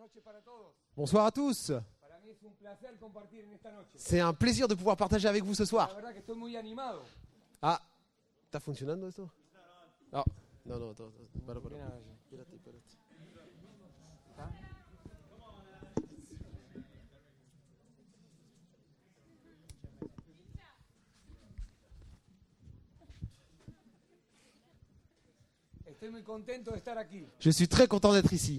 Bonsoir à tous. C'est un plaisir de pouvoir partager avec vous ce soir. Ah, ¿está funcionando esto? No, no, para. Espérate. Je suis très content d'être ici.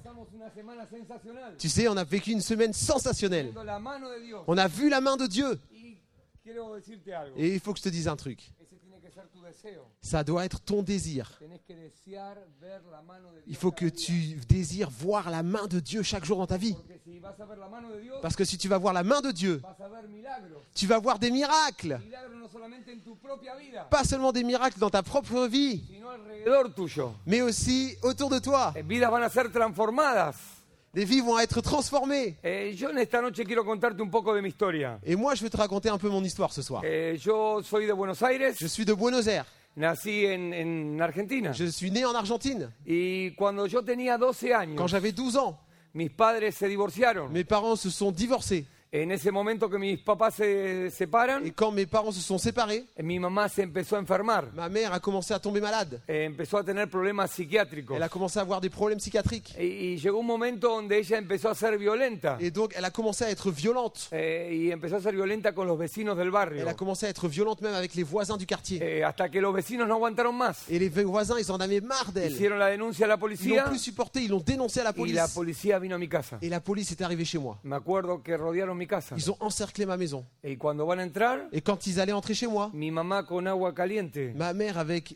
Tu sais, on a vécu une semaine sensationnelle. On a vu la main de Dieu. Et il faut que je te dise un truc. Ça doit être ton désir. Il faut que tu désires voir la main de Dieu chaque jour dans ta vie. Parce que si tu vas voir la main de Dieu, tu vas voir des miracles. Pas seulement des miracles dans ta propre vie, mais aussi autour de toi. Les vies vont être transformées. Et moi, je vais te raconter un peu mon histoire ce soir. Je suis de Buenos Aires. Nací en Argentina. Je suis né en Argentine. Y cuando yo tenía 12 años, quand j'avais 12 ans, mis padres se divorciaron. Mes parents se sont divorcés. En ese momento que mis papás se separan, et quand mes parents se sont séparés, mi mamá se empezó a enfermar. Ma mère a commencé à tomber malade. Empezó a tener problemas psiquiátricos. Elle a commencé à avoir des problèmes psychiatriques. Y llegó un momento donde ella empezó a ser violenta. Et donc elle a commencé à être violente. Y empezó a ser violenta con los vecinos del barrio. Elle a commencé à être violente même avec les voisins du quartier. Hasta que los vecinos no aguantaron más. Et les voisins, ils en avaient marre d'elle. Hicieron la denuncia a la policía. Ils n'ont plus supporté, ils l'ont dénoncé à la police. Y la policía vino a mi casa. Et la police est arrivée chez moi. Me acuerdo que rodearon mi casa. Ils ont encerclé ma maison. Et cuando van a entrar, et quand ils allaient entrer chez moi, mi mamá con agua caliente, ma mère avec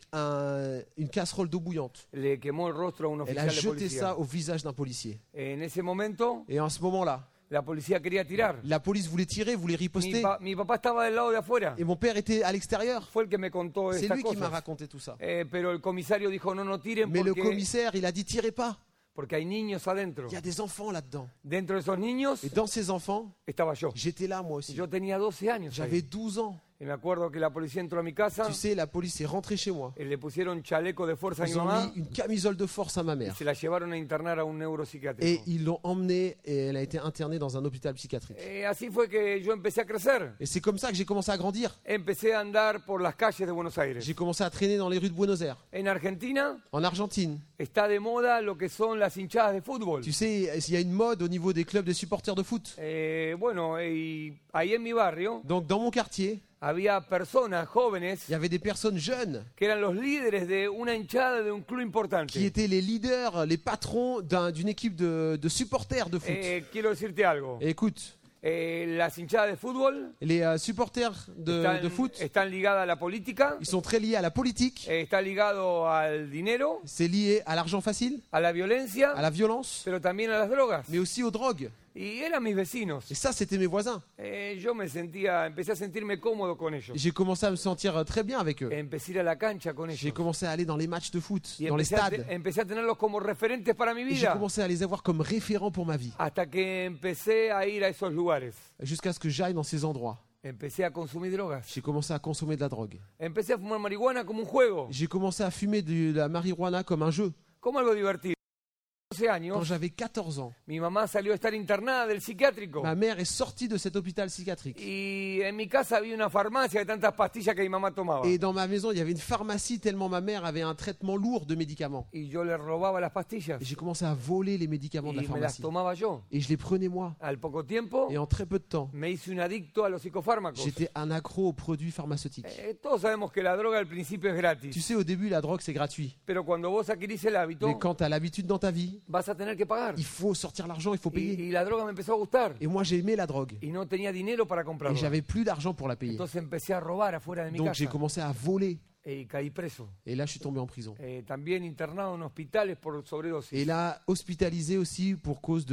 une casserole d'eau bouillante, le quemó el rostro a un elle oficial a de jeté policía. ça au visage d'un policier. En ese momento, et en ce moment-là, la policía quería tirar. La police voulait tirer, voulait riposter. Mi papá estaba del lado de afuera. Et mon père était à l'extérieur. Fue el que me contó C'est estas lui qui cosas. m'a raconté tout ça. Pero el comisario dijo no tiren Mais le porque commissaire, il a dit tirez pas. Porque hay niños adentro. Il y a des enfants là-dedans. Dentro de esos niños, et dans ces enfants, estaba yo. J'étais là moi aussi. Yo tenía 12 años. J'avais 12 ans. Y me acuerdo que la policía entró a mi casa. Tu sais, la police est rentrée chez moi. Le pusieron chaleco de fuerza a mi Ils ont mamá. mis une camisole de force à ma mère. Y se la llevaron a internar a un neuropsiquiátrico. Et ils l'ont emmenée et elle a été internée dans un hôpital psychiatrique. Así fue que yo empecé a crecer. Et c'est comme ça que j'ai commencé à grandir. Empecé a andar por las calles de Buenos Aires. J'ai commencé à traîner dans les rues de Buenos Aires. En Argentina, en Argentine, está de moda lo que son las hinchadas de fútbol. Tu sais, il y a une mode au niveau des clubs de supporters de foot. Bueno, y ahí en mi barrio, donc dans mon quartier, había personas jóvenes, il y avait des personnes jeunes, que eran los líderes de una hinchada de un club importante. Qui étaient les leaders, les patrons d'une équipe de supporters de foot. Quiero decirte algo. Et écoute. Las hinchadas de fútbol, les supporters de foot, están ligadas a la política. Ils sont très liés à la politique. Está ligado al dinero. C'est lié à l'argent facile. A la violencia. À la violence. Pero también a las drogas. Mais aussi aux drogues. Y eran mis vecinos. Et ça, c'était mes voisins. Yo empecé a sentirme cómodo con ellos. J'ai commencé à me sentir très bien avec eux. Empecé a ir a la cancha con ellos. J'ai commencé à aller dans les matchs de foot, dans les stades. Empecé a tenerlos como referentes para mi vida. Et j'ai commencé à les avoir comme référents pour ma vie. Hasta que empecé a ir a esos lugares. Jusqu'à ce que j'aille dans ces endroits. Empecé a consumir drogas. J'ai commencé à consommer de la drogue. Empecé a fumar marihuana como un juego. J'ai commencé à fumer de la marijuana comme un jeu. Como algo divertido. Quand j'avais 14 ans, mi mamá salió a estar internada del psiquiátrico. Ma mère est sortie de cet hôpital psychiatrique. Y en mi casa había una farmacia de tantas pastillas que mi mamá tomaba. Et dans ma maison, il y avait une pharmacie tellement ma mère avait un traitement lourd de médicaments. Y yo le robaba las pastillas. Et j'ai commencé à voler les médicaments de la pharmacie. Me las tomaba yo. Et je les prenais moi. Al poco tiempo, et en très peu de temps, me hice un adicto a los psicofármacos. J'étais un accro aux produits pharmaceutiques. Todos sabemos que la droga al principio es gratis. Tu sais, au début, la drogue, c'est gratuit. Pero cuando vos adquirís el hábito, mais quand tu as l'habitude dans ta vie, vas a tener que pagar. Il faut sortir l'argent, il faut payer. Y la droga me empezó a gustar. Et moi, j'ai aimé la drogue. Y no tenía dinero para comprarla. Et j'avais plus d'argent pour la payer. Entonces empecé a robar afuera de mi casa. Donc j'ai commencé à voler. Y caí preso. Et là, je suis tombé en prison. También internado en hospitales por sobredosis. Et là, hospitalisé aussi pour cause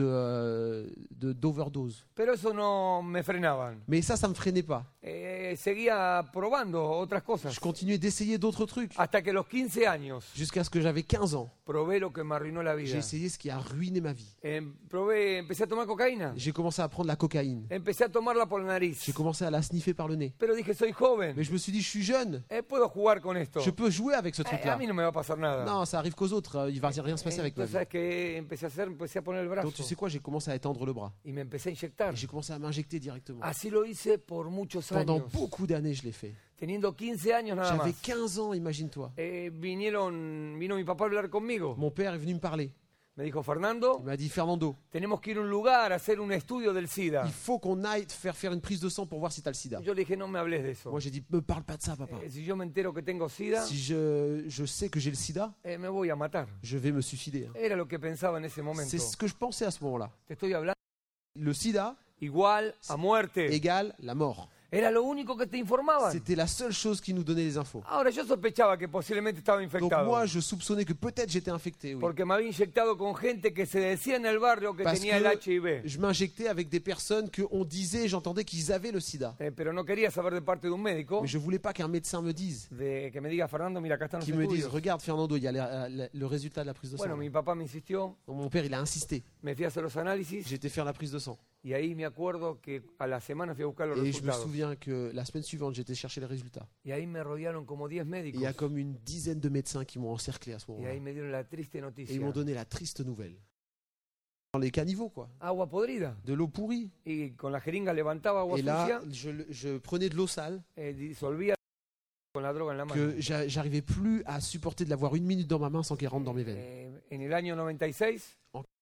d'overdose. Pero eso no me frenaban. Mais ça me freinait pas. Seguía probando otras cosas. Je continuais d'essayer d'autres trucs. Hasta que a los 15 años. Jusqu'à ce que j'avais 15 ans. Probé lo que me arruinó la vida. J'ai essayé ce qui a ruiné ma vie. Empecé a tomar cocaína. J'ai commencé à prendre la cocaïne. Empecé a tomarla por la nariz. J'ai commencé à la sniffer par le nez. Pero dije, soy joven. Mais je me suis dit, je suis jeune. Puedo jugar con esto. Je peux jouer avec ce A truc-là. mí no me va a pasar nada. Non, ça arrive qu'aux autres. Il va rien se passer avec ma Entonces, vie. ¿sabes qué empecé a hacer? Empecé a poner el brazo Donc tu sais quoi, j'ai commencé à étendre le bras. y me empecé a inyectar. Et j'ai commencé à m'injecter directement. Así lo hice por muchos Pendant años. beaucoup d'années, je l'ai fait. Teniendo 15 años nada J'avais más. 15 ans, imagine-toi. Vino mi papá a hablar conmigo. Mon père est venu me parler. Me dijo, Fernando, Il m'a dit, Fernando, tenemos que ir a un lugar a hacer un estudio del SIDA. il faut qu'on aille te faire une prise de sang pour voir si tu as le sida. Yo le dije, no me hables de eso. Moi, j'ai dit, me parle pas de ça, papa. Si yo me entero que tengo SIDA, Si je sais que j'ai le sida, me voy a matar. je vais me suicider. Era lo que pensaba en ese momento. C'est ce que je pensais à ce moment-là. Te estoy hablando Le sida igual a muerte. égale la mort. Era lo único que te informaban. C'était la seule chose qui nous donnait les infos. Ahora, yo sospechaba que posiblemente estaba Donc infectado. moi, je soupçonnais que peut-être j'étais infecté. Oui. Porque me había inyectado con gente que se decía en el barrio que Parce tenía el que HIV. je m'injectais avec des personnes qu'on disait, j'entendais qu'ils avaient le sida. Pero no quería saber de parte de un médico Mais je voulais pas qu'un médecin me dise, que me diga, Fernando, mira, acá están los qu'il me dise, estudios. regarde Fernando, il y a le résultat de la prise de sang. Bueno, mi papá me insistió, Donc, mon père, il a insisté. me fui a hacer los análisis J'ai été faire la prise de sang. y ahí me acuerdo que a la semana fui a buscar los Et je me resultados. souviens que la semaine suivante, j'étais chercher les résultats. Y ahí me rodearon como 10 Et médicos. il y a comme une dizaine de médecins qui m'ont encerclé à ce Y moment-là. ahí me dieron la triste Et ils noticia. m'ont donné la triste nouvelle. Dans les caniveaux, quoi. Agua podrida. De l'eau pourrie. Y con la jeringa levantaba agua Et là, sucia, je prenais de l'eau sale disolvía con la droga en la mano. que j'arrivais plus à supporter de l'avoir une minute dans ma main sans qu'elle rentre dans mes veines. En el año 96,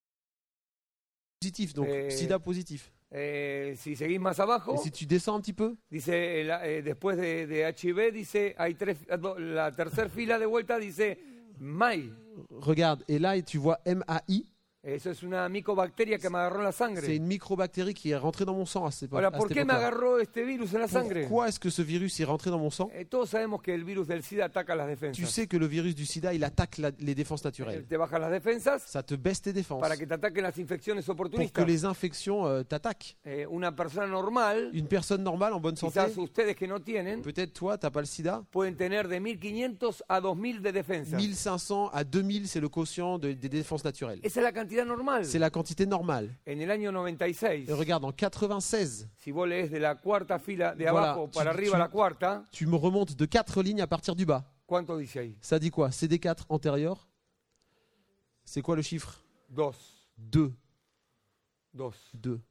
Positif, donc sida positif. si seguís más abajo, Et si tu descends un petit peu, dice, después de HIV, dice, hay la tercera fila de vuelta dice MAI. regarde, et là tu vois MAI, Eso es una micobacteria que me agarró en la c'est sangre. une microbactérie qui est rentrée dans mon sang à cette époque. Ahora, ¿por qué me agarró este virus en la sangre? Pourquoi est-ce que ce virus est rentré dans mon sang? Todos sabemos que el virus del SIDA ataca las Tu defensas. sais que le virus du sida, il attaque les défenses naturelles. Te baja las defensas Ça te baisse tes défenses para que te ataquen las infecciones pour que oportunistas. les infections t'attaquent. Una persona normal, Une personne normale en bonne santé, quizás ustedes que no tienen, peut-être toi, t'as pas le sida, pueden tener de 1500 a 2000 de defensas. 1500 à 2000, c'est le quotient des défenses naturelles. Esa es la cantidad normal. C'est la quantité normale. En el año 96, Et regarde, en 96, si vos lees de la cuarta fila de Voilà, abajo para tu- arriba tu- a la cuarta, tu me remontes de 4 lignes à partir du bas. ¿cuánto dice ahí? Ça dit quoi? CD4 antérieur. C'est quoi le chiffre? 2. 2. 2. 2.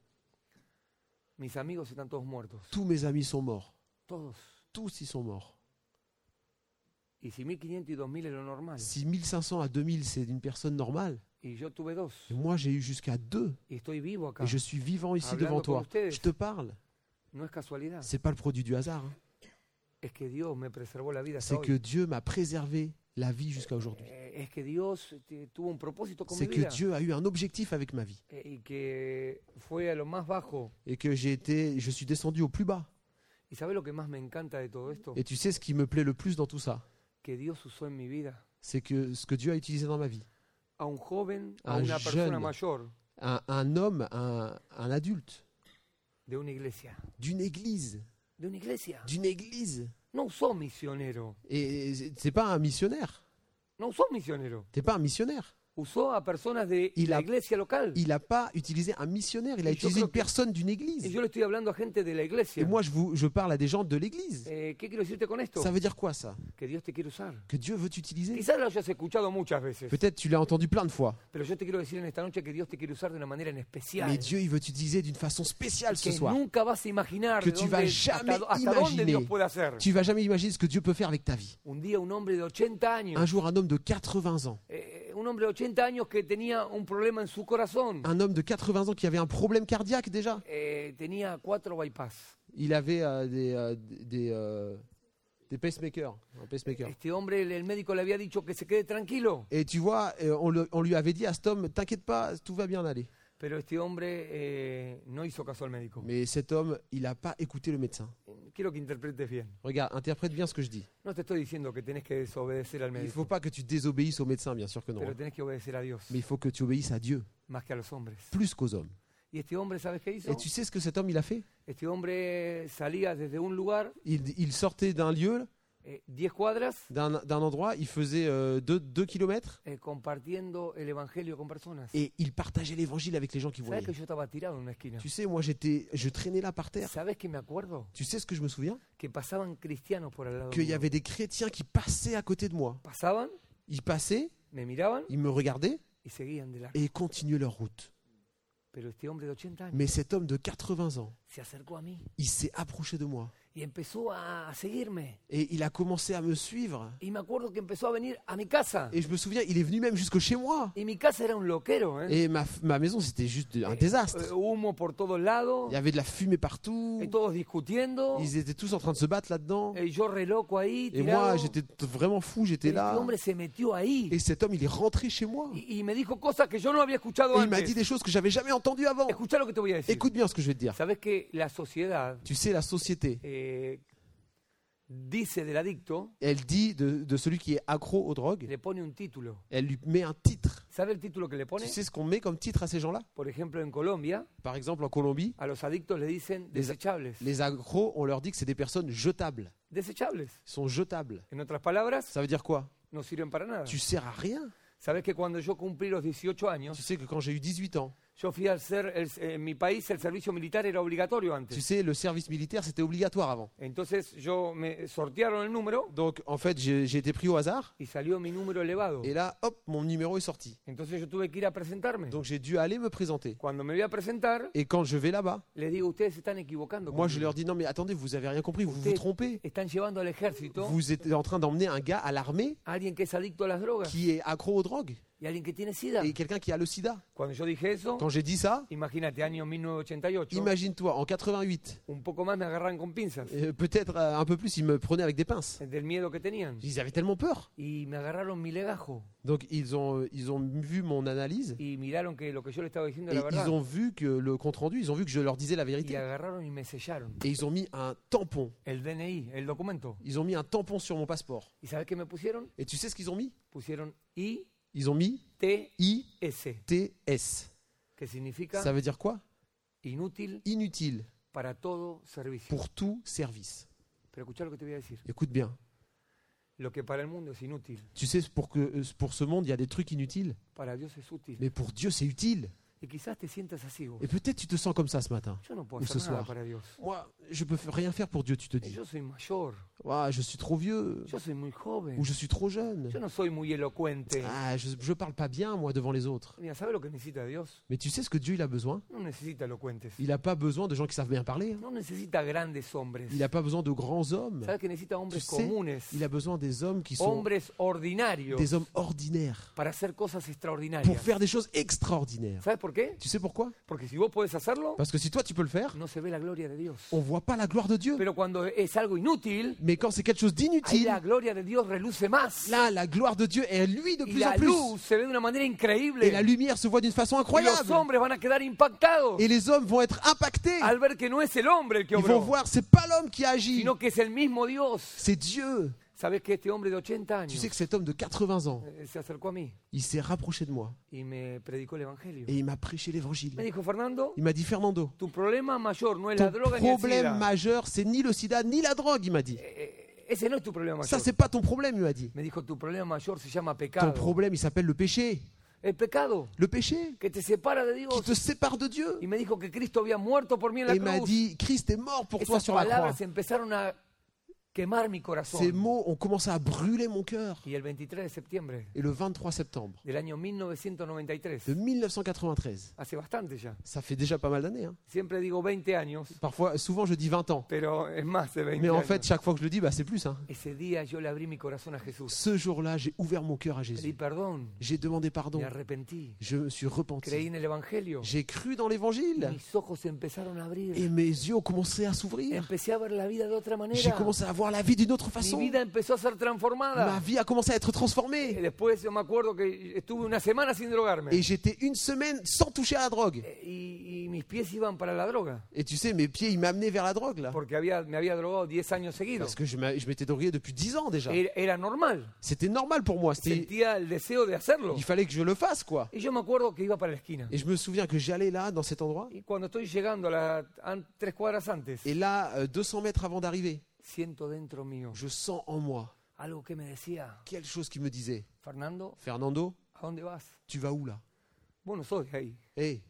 Mis amigos están todos muertos. Tous mes amis sont morts. Todos. Tous ils sont morts. Y si 1500 y 2000 es lo normal. Si 1500 à 2000, c'est une personne normale, Y yo tuve 2. et moi j'ai eu jusqu'à 2. Y estoy vivo acá. Et je suis vivant ici Hablando devant con toi. ustedes. Je te parle. No es casualidad. C'est pas le produit du hasard. Hein. Es que Dios me preservó la vida hasta C'est hoy. que Dieu m'a préservé la vie jusqu'à aujourd'hui. Es que Dios tuvo un propósito con mi C'est que vida. Dieu a eu un objectif avec ma vie. Y que fue a lo más bajo. Et que je suis descendu au plus bas. ¿Y sabes lo que más me encanta de todo esto? Et tu sais ce qui me plaît le plus dans tout ça? Que Dios usó en mi vida C'est que ce que Dieu a utilisé dans ma vie. a un joven, a Un una persona jeune. mayor Un homme, un adulte, de una iglesia. d'une église. De una iglesia. D'une église. No usó misionero. Et c'est pas un missionnaire. No usó misionero. T'es pas un missionnaire. Usó a personas de Il la a- iglesia local. Il n'a pas utilisé un missionnaire, il a Et je utilisé crois une que- personne d'une Y église. yo le estoy hablando a gente de la iglesia. Et moi, je parle à des gens de l'église. ¿Qué quiero decirte con esto? Ça veut dire quoi, ça? Que Dios te quiere usar. Que Dieu veut t'utiliser? Quizás lo hayas escuchado muchas veces, Peut-être tu l'as entendu plein de fois. pero yo te quiero decir en esta noche que Dios te quiere usar de una manera en especial. Mais Dieu, il veut t'utiliser d'une façon spéciale ce Que soir. nunca vas a imaginar Que de tu dónde- vas jamais hasta dónde imaginer. Dios puede hacer. Tu vas jamais imaginer ce que Dieu peut faire avec ta vie. Un día un hombre de 80 años, Un jour, un homme de 80 ans. un hombre de 80 años que tenía un problema en su corazón, Un homme de 80 ans qui avait un problème cardiaque déjà. tenía 4 bypass. Il avait des pacemakers. Un pacemaker. Este hombre, el médico le había dicho que se quede tranquilo, Et tu vois, on lui avait dit à cet homme, t'inquiète pas, tout va bien aller. pero este hombre no hizo caso al médico. Mais cet homme, il n'a pas écouté le médecin. Quiero que interpretes bien. Regarde, interprète bien ce que je dis. No te estoy diciendo que tenés que desobedecer al Il ne médico, faut pas que tu désobéisses au médecin, bien sûr que non. pero tenés que obedecer a Dios, Mais il faut que tu obéisses à Dieu, más que a los hombres. plus qu'aux hommes. Y este hombre, ¿sabes qué hizo? Et tu sais ce que cet homme, il a fait? Este hombre salía desde un lugar Il sortait d'un lieu 10 cuadras d'un endroit, il faisait 2 kilomètres compartiendo el evangelio con personas. et il partageait l'évangile avec les gens qui ¿Sabes voyaient. que yo estaba tirado en una esquina? Tu sais, moi je traînais là par terre. ¿Sabes que me acuerdo? Tu sais ce que je me souviens? Que pasaban cristianos por al lado Qu'il y mío. avait des chrétiens qui passaient à côté de moi. Pasaban, Ils passaient, me miraban ils me regardaient y seguían de largo. et ils continuaient leur route. Pero este hombre de 80 años Mais cet homme de 80 ans, se acercó a mí il s'est approché de moi y empezó a seguirme. et il a commencé à me suivre. Y me acuerdo que empezó a venir a mi casa. Et je me souviens, il est venu même jusque chez moi. Y mi casa era un loquero, ¿eh? Et ma maison, c'était juste un désastre. Humo por todos lados, Il y avait de la fumée partout. y todos discutiendo. Ils étaient tous en train de se battre là-dedans. Y yo re loco ahí, Et tirado. moi, j'étais vraiment fou, j'étais Este là. hombre se metió ahí Et cet homme, il est rentré chez moi. y me dijo cosas que yo no había escuchado Et il m'a dit antes. des choses que j'avais jamais entendues avant. Escuchá lo que te voy a decir. Écoute bien ce que je vais te dire. Sabes que la sociedad Tu sais, la société, dice del adicto, elle dit de celui qui est accro aux drogues, le pone un título. elle lui met un titre. ¿Sabe el título que le pone? Tu sais ce qu'on met comme titre à ces gens-là? Por ejemplo, en Colombia, Par exemple, en Colombie, a los adictos le dicen desechables. les accros, on leur dit que c'est des personnes jetables. Desechables. Ils sont jetables. En otras palabras, Ça veut dire quoi? no sirven para nada. Tu sers à rien. Sabes que cuando yo cumplí los 18 años, Tu sais que quand j'ai eu 18 ans, yo fui a hacer, en mi país el servicio militar era obligatorio tu antes. sais, le service militaire, c'était obligatoire avant. Entonces yo me sortearon el número Donc, en fait, j'ai été pris au hasard. y salió mi número elevado. Et là, hop, mon numéro est sorti. Entonces yo tuve que ir a presentarme. Donc, j'ai dû aller me présenter. Cuando me voy a presentar, Et quand je vais là-bas, les digo, ustedes se están equivocando. moi, je conmigo. leur dis, non, mais attendez, vous avez rien compris, vous vous Ustedes trompez. están llevando al ejército Vous êtes en train d'emmener un gars à l'armée a alguien que es adicto a las drogas qui est accro aux drogues y alguien que tiene sida. et quelqu'un qui a le sida. Cuando yo dije eso, Quand j'ai dit ça, imagínate, año 1988, imagine-toi, en 88, un poco más me agarran con pinzas peut-être un peu plus, ils me prenaient avec des pinces. del miedo que tenían. Ils avaient tellement peur. Y me agarraron mi legajo Donc, ils ont vu mon analyse y miraron que lo que yo le estaba diciendo et era verdad. ils ont vu que le compte-rendu, ils ont vu que je leur disais la Y vérité. agarraron y me sellaron Et ils ont mis un tampon. el DNI, el documento. Ils ont mis un tampon sur mon passeport. ¿Y sabes qué me pusieron? Et tu sais ce qu'ils ont mis? Pusieron Ils ont mis ITS, ITS. que significa Ça veut dire quoi? inútil Inutile para todo servicio. pour tout service. Pero escuchá lo que te voy a decir. Écoute bien. Lo que para el mundo es inútil, Tu sais, pour ce monde, il y a des trucs inutiles. para Dios es útil. Mais pour Dieu, c'est utile. Y quizás te sientas así vos. Et peut-être tu te sens comme ça ce matin. Yo no puedo ou hacer ce nada soir. para Dios. Moi, je peux rien faire pour Dieu, tu te dis. Yo soy mayor, Ah, je suis trop vieux. yo soy muy joven, Ou je suis trop jeune. yo no soy muy elocuente. Ah, je parle pas bien, moi, devant les autres. Mira, ¿sabes lo que necesita Dios? Mais tu sais ce que Dieu, il a besoin? No necesita elocuentes, Il n'a pas besoin de gens qui savent bien parler. no necesita grandes hombres. Il n'a pas besoin de grands hommes. ¿Sabes que necesita hombres Tu sais, comunes, il a besoin des hommes qui sont hombres ordinarios, des hommes ordinaires para hacer cosas pour extraordinarias? faire des choses extraordinaires. ¿Sabes por qué? Tu sais pourquoi? Porque si vos podés hacerlo, Parce que si toi tu peux le faire, no se ve la gloria de Dios. on voit pas la gloire de Dieu. Pero cuando es algo inútil, Mais quand c'est quelque chose ahí d'inutile, la gloria de Dios reluce más. là, la gloire de Dieu est lui de Y plus en la plus. luz se ve de una manera increíble. Et la lumière se voit d'une façon Y los incroyable. hombres van a quedar impactados Et les hommes vont être impactés. al ver que no es el hombre el que Ils vont obró, voir, c'est pas l'homme qui agit, sino que es el mismo Dios. c'est Dieu. ¿Sabes que este hombre de 80 Tu años sais que cet homme de 80 ans, se acercó a mí il s'est rapproché de moi y me predicó el Evangelio? et il m'a prêché l'évangile. Me dijo, Fernando, Il m'a dit, Fernando, tu problema mayor no es la ton droga ni el problème SIDA. majeur, c'est ni le sida ni la drogue, il m'a dit. Ese no es tu problema Ça, mayor. c'est pas ton problème, il m'a dit. Me dijo, tu problema mayor se llama Ton pecado. problème, il s'appelle le péché. El pecado Le péché que te separa de qui Dios. te sépare de Dieu. Y me dijo que Cristo había muerto por mí en Et la il m'a cruz. dit, Christ est mort pour toi Esas sur la croix. palabras empezaron a quemar mi corazón. Ces mots ont commencé à brûler mon cœur. Y el 23 de septiembre Et le 23 septembre del año 1993, de 1993, hace bastante ya, ça fait déjà pas mal d'années, hein. siempre digo 20 años, Parfois, souvent je dis 20 ans. pero es más de 20 Mais en años. fait, chaque fois que je le dis, bah, c'est plus, hein. Ese día yo le abrí mi corazón a Jesús. Ce jour-là, j'ai ouvert mon cœur à Pedí Jésus. perdón, J'ai demandé pardon. me arrepentí, Je me suis creí repenti. en el Evangelio. J'ai cru dans l'évangile. Mis ojos se empezaron a abrir. Et mes yeux ont commencé à s'ouvrir. Empecé a ver la vida de otra J'ai manera. commencé à voir la vie d'une autre Mi façon. vida empezó a ser Ma transformada. vie a commencé à être Y transformée. después yo me acuerdo que estuve una semana sin drogarme. Et j'étais une semaine sans toucher à la drogue. Y mis pies iban para la droga. Et tu sais, mes pieds, ils m'amenaient vers la drogue, là. Porque me había drogado 10 años seguidos. Parce que je m'étais drogué depuis 10 ans déjà. Era normal. C'était normal pour moi. Sentía el deseo de hacerlo. Il fallait que je le fasse, quoi. Y yo me acuerdo que iba para la esquina. Et je me souviens que j'allais là, dans cet endroit. Y cuando estoy llegando a 3 cuadras antes, Et là, 200 mètres avant d'arriver, siento dentro mío je sens en moi algo que me decía, quelque chose qui me disait, Fernando, Fernando, ¿a dónde vas? tu vas où là? Vos no sos de ahí. Hé,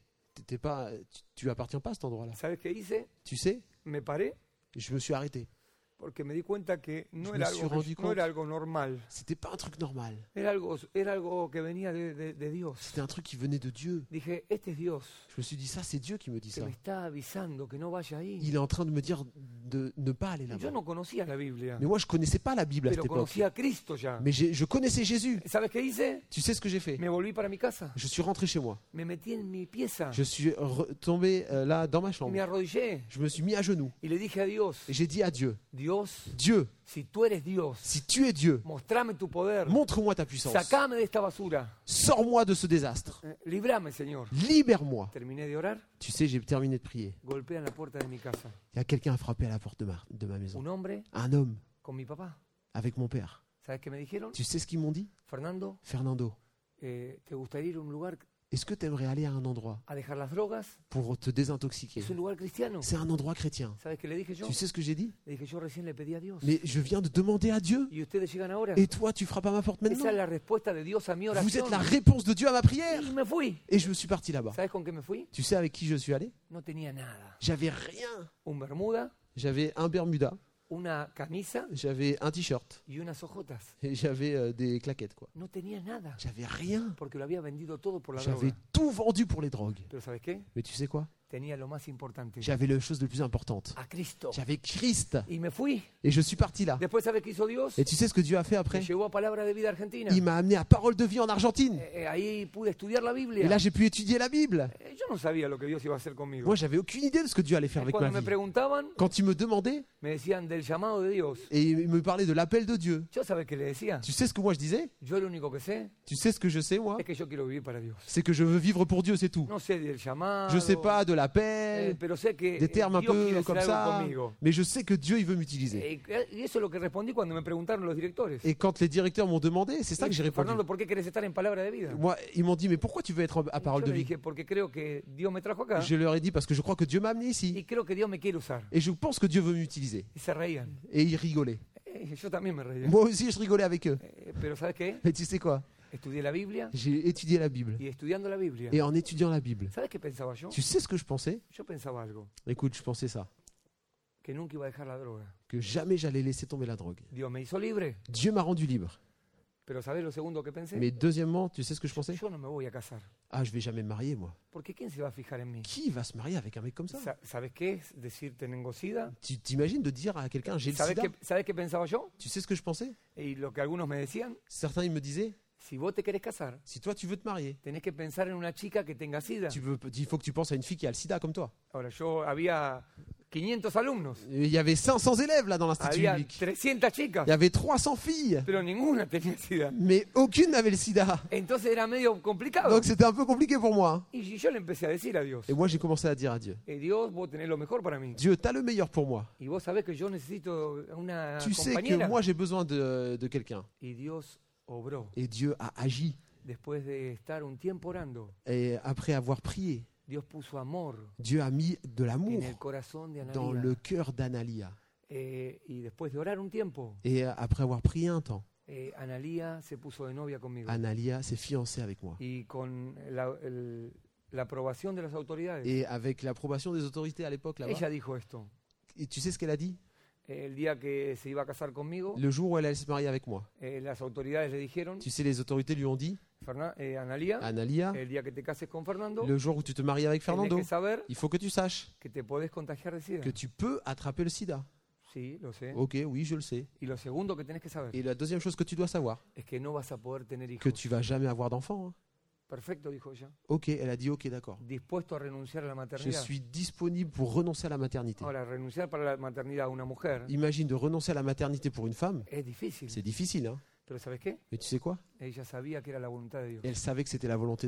tu appartiens pas à cet endroit-là. ¿Sabes qué hice? Tu sais, Me paré je me suis arrêté. porque me di cuenta que no Je era me suis algo, rendu no compte. era algo normal. C'était pas un truc normal. Era algo que venía de Dios. C'était un truc qui venait de Dieu. Dije, este es Dios Je me suis dit, ça, c'est Dieu qui me dit que ça. me está avisando que no vaya ahí. Il est en train de me dire de ne pas aller Yo là-bas. no conocía la Biblia, Mais moi, je connaissais pas la Bible à pero cette époque. conocía a Cristo ya. Mais je connaissais Jésus. ¿Sabes qué hice? Tu sais ce que j'ai fait? Me volví para mi casa. Je suis rentré chez moi. Me metí en mi pieza. Je suis tombé là dans ma chambre. Me arrodillé Je me suis mis à genoux. y le dije a Dios, Et j'ai dit à Dieu, Dios, Dieu, si tú eres Dios, si tu es Dieu, mostrame tu poder. montre-moi ta puissance. Sacame de esta basura. Sors-moi de ce désastre. Librame, Señor. Libère-moi. Terminé de orar, Tu sais, j'ai terminé de prier. golpean la puerta de mi casa. Il y a quelqu'un a frappé à la porte de ma maison. Un hombre Un homme con mi papá. avec mon père. ¿Sabes qué me dijeron? Tu sais ce qu'ils m'ont dit? Fernando, Fernando, ¿te gustaría ir a un lugar est-ce que tu aimerais aller à un endroit a dejar las drogas? pour te désintoxiquer? Es un lugar cristiano. C'est un endroit chrétien. ¿Sabes qué le dije yo? Tu sais ce que j'ai dit? Le dije, yo recién le pedí a Dios. Mais je viens de demander à Dieu. Y ustedes llegan ahora. Et toi, tu frappes à ma porte Esa maintenant? es la respuesta de Dios a mi Vous oración. êtes la réponse de Dieu à ma prière. Y me fui. Et je me suis parti là-bas. ¿Sabes con qué me fui? Tu sais avec qui je suis allé? No tenía nada. J'avais rien. Un bermuda, J'avais un Bermuda, una camisa j'avais un t-shirt y unas ojotas. et j'avais des claquettes, quoi. No tenía nada. J'avais rien. Porque lo había vendido todo por la J'avais droga. tout vendu pour les drogues. Pero ¿sabes qué? Mais tu sais quoi? Tenía lo más importante. J'avais la chose la plus importante. A Cristo. J'avais Christ. Y me fui. Et je suis parti là. Después, ¿sabes qué hizo Dios? Et tu sais ce que Dieu a fait Me après? llevó a Palabra de Vida Argentina. Il m'a amené à Parole de Vie en Argentine. Ahí pude estudiar la Biblia. Et là, j'ai pu étudier la Bible. Yo no sabía lo que Dios iba a hacer conmigo. Moi, j'avais aucune idée de ce que Dieu allait faire avec ma Cuando me vie. preguntaban, Quand il me demandait, me decían del llamado de Dios. et il me parlait de l'appel de Dieu. Yo, ¿sabes qué le decía? Tu sais ce que moi je disais? Yo lo único que sé Tu sais ce que je sais, moi? es que yo quiero vivir para Dios. C'est que je veux vivre pour Dieu, c'est tout. No sé del llamado. Je sais pas de l'appel, pero sé que des termes un Dios quiere peu hacer comme algo ça, conmigo. mais je sais que Dieu, il veut m'utiliser. Y eso es lo que respondí cuando me preguntaron los directores. Et quand les directeurs m'ont demandé, c'est ça que j'ai répondu. Fernando, ¿por qué querés estar en Palabra de Vida? Moi, ils m'ont dit, mais pourquoi tu veux être à Parole Yo de le Vie? dije, porque creo que Dios me trajo acá Je leur ai dit, parce que je crois que Dieu m'a amené ici. y creo que Dios me quiere usar. Et je pense que Dieu veut m'utiliser. Y se reían. Et ils rigolaient. Yo también me reía. Moi aussi, je rigolais avec eux. Pero ¿sabes qué? Mais tu sais quoi? Estudié la Biblia J'ai étudié la Bible. y estudiando la Biblia. Et en étudiant la Bible, ¿Sabes qué pensaba yo? tu sais ce que je pensais? Yo pensaba algo, Écoute, je pensais ça. que nunca iba a dejar la droga. Que jamais j'allais laisser tomber la drogue. Dios me hizo libre. Dieu m'a rendu libre. Pero ¿sabes lo segundo que pensé? Mais deuxièmement, tu sais ce que je pensais? Yo no me voy a casar. Ah, je vais jamais me marier, moi. Porque ¿quién se va a fijar en mí? Qui va se marier avec un mec comme ça? ¿Sabes qué es decir tengo SIDA? Tu t'imagines de dire à quelqu'un j'ai le ¿Sabes sida? ¿Sabes qué pensaba yo? Tu sais ce que je pensais? Y lo que algunos me decían, Certains, ils me disaient, si vos te querés casar, si toi tu veux te marier, tenés que pensar en una chica que tenga SIDA. il faut que tu penses à une fille qui a le sida comme toi. Ahora, yo había 500 alumnos, Et il y avait 500 élèves là dans l'institut había biblique. 300 chicas, Il y avait 300 filles, pero ninguna tenía SIDA. mais aucune n'avait le sida. Entonces era medio complicado. Donc c'était un peu compliqué pour moi. Y yo le empecé a decir a Dios, Et moi j'ai commencé à dire à Dieu, Dios, vos tenés lo mejor para mí. Dieu, t'as le meilleur pour moi. Y vos sabés que yo necesito una Tu sais que compañera. moi j'ai besoin de quelqu'un. Y Dios obró. Et Dieu a agi. Después de estar un tiempo orando, Et après avoir prié, Dios puso amor Dieu a mis de en l'amour el corazón de dans Analia. le cœur d'Analia. Y después de orar un tiempo, Et après avoir prié un temps, Analia se puso de novia conmigo. Analia s'est fiancée avec moi. Y con la aprobación de las autoridades, Et avec l'approbation des autorités à l'époque là-bas, ella dijo esto. et tu sais ce qu'elle a dit? El día que se iba a casar conmigo, Le jour où elle allait se marier avec moi, las autoridades le dijeron, tu sais, les autorités lui ont dit, Analia, Analia, el día que te cases con Fernando, le jour où tu te maries avec tenés Fernando, que saber il faut que tu saches que te podés contagiar de SIDA. que tu peux attraper le sida. Sí, lo sé. Ok, oui, je le sais. Y lo segundo que tenés que saber Et la deuxième chose que tu dois savoir, es que no vas a poder tener que hijos. tu vas jamais avoir d'enfant. Hein. Perfecto, dijo ella. Ok, elle a dit ok, d'accord. Dispuesto a renunciar a la Je maternidad. suis disponible pour renoncer à la maternité. Ahora, renunciar para la maternidad a una mujer Imagine de renoncer à la maternité pour une femme, es difícil. c'est difficile, hein. Pero ¿sabes qué? Mais tu sais quoi? Ella sabía que era la voluntad de Dios. Elle savait que c'était la volonté de Dieu.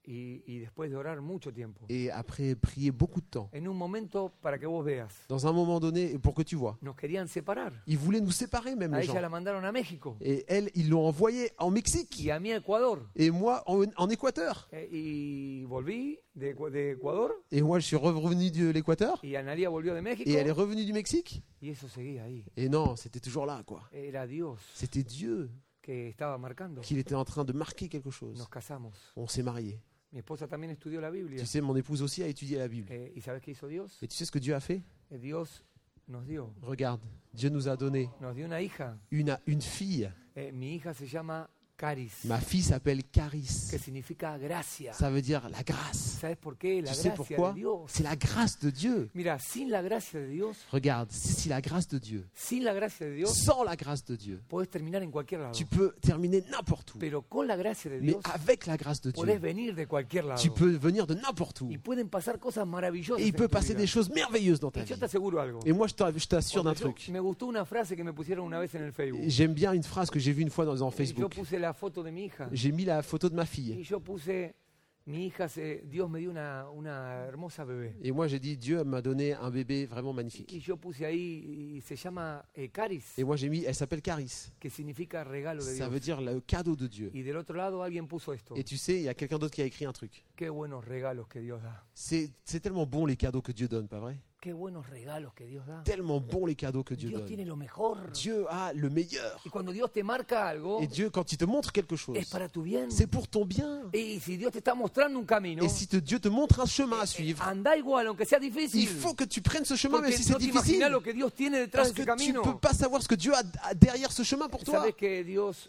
y después de orar mucho tiempo. Et après prier beaucoup de temps. En un momento, para que vos veas, Dans un moment donné, pour que tu vois, nos querían separar. ils voulaient nous séparer même A les ella gens. la mandaron a México Et elle, ils l'ont envoyée en Mexique. y a mí a Ecuador. Et moi en Équateur. Y volví de Ecuador Et moi, je suis revenu de l'Équateur. y Analia volvió de México Et elle est revenue du Mexique. y eso seguía ahí. Et non, c'était toujours là, quoi. Era Dios C'était Dieu que estaba marcando. qu'il était en train de marquer quelque chose. Nos casamos. On s'est mariés. Mi esposa también estudió la Biblia. Tu sais, mon épouse aussi a étudié la Bible. ¿Y sabes qué hizo Dios? Et tu sais ce que Dieu a fait? Dios nos dio Regarde, Dieu nous a donné una hija. une fille. Mi hija se llama Caris, Ma fille s'appelle Caris. que significa gracia. Ça veut dire la grâce. ¿Sabes por qué? La Tu sais gracia pourquoi? de Dios. C'est la grâce de Dieu. Mira, sin la gracia de Dios, Regarde, si la grâce de Dieu, sin la gracia de Dios, sans la grâce de Dieu, podés terminar en cualquier lado. tu peux terminer n'importe où. Pero con la gracia de Mais Dios, avec la grâce de podés Dieu, venir de cualquier lado. tu peux venir de n'importe où. Y pueden pasar cosas maravillosas. Et il en peut tu passer vida. des choses merveilleuses dans ta Y yo vie. te aseguro algo. Et moi, je t'assure d'un Cuando truc. me gustó una frase que me pusieron una vez en el Facebook. J'aime bien une phrase que j'ai vue une fois en Yo Facebook. puse la foto de mi hija. J'ai mis la photo de ma Y fille. yo puse, mi hija, Dios me dio una hermosa bebé. Et moi, j'ai dit, Dieu m'a donné un bébé vraiment magnifique. Y yo puse ahí, y se llama Caris, Et moi, j'ai mis, elle s'appelle Caris. que significa regalo de Ça Dios. veut dire le cadeau de Dieu. Y del otro lado alguien puso esto. Et tu sais, il y a quelqu'un d'autre qui a écrit un truc. Qué buenos regalos que Dios da. C'est tellement bon les cadeaux que Dieu donne, pas vrai? Qué buenos regalos que Dios da. Tellement bon les cadeaux que Dieu Dios donne. tiene lo mejor. Dieu a le meilleur. Y cuando Dios te marca algo, Et Dieu, quand il te montre quelque chose, es para tu bien. c'est pour ton bien. Y si Dios te está mostrando un camino, Et si Dieu te montre un chemin à suivre, anda igual, aunque sea difícil. il faut que tu prennes ce chemin, Porque même si c'est no te difficile. imaginas lo que Dios tiene detrás Parce de ese que tu ne camino. peux pas savoir ce que Dieu a derrière ce chemin pour toi. Sabes que Dios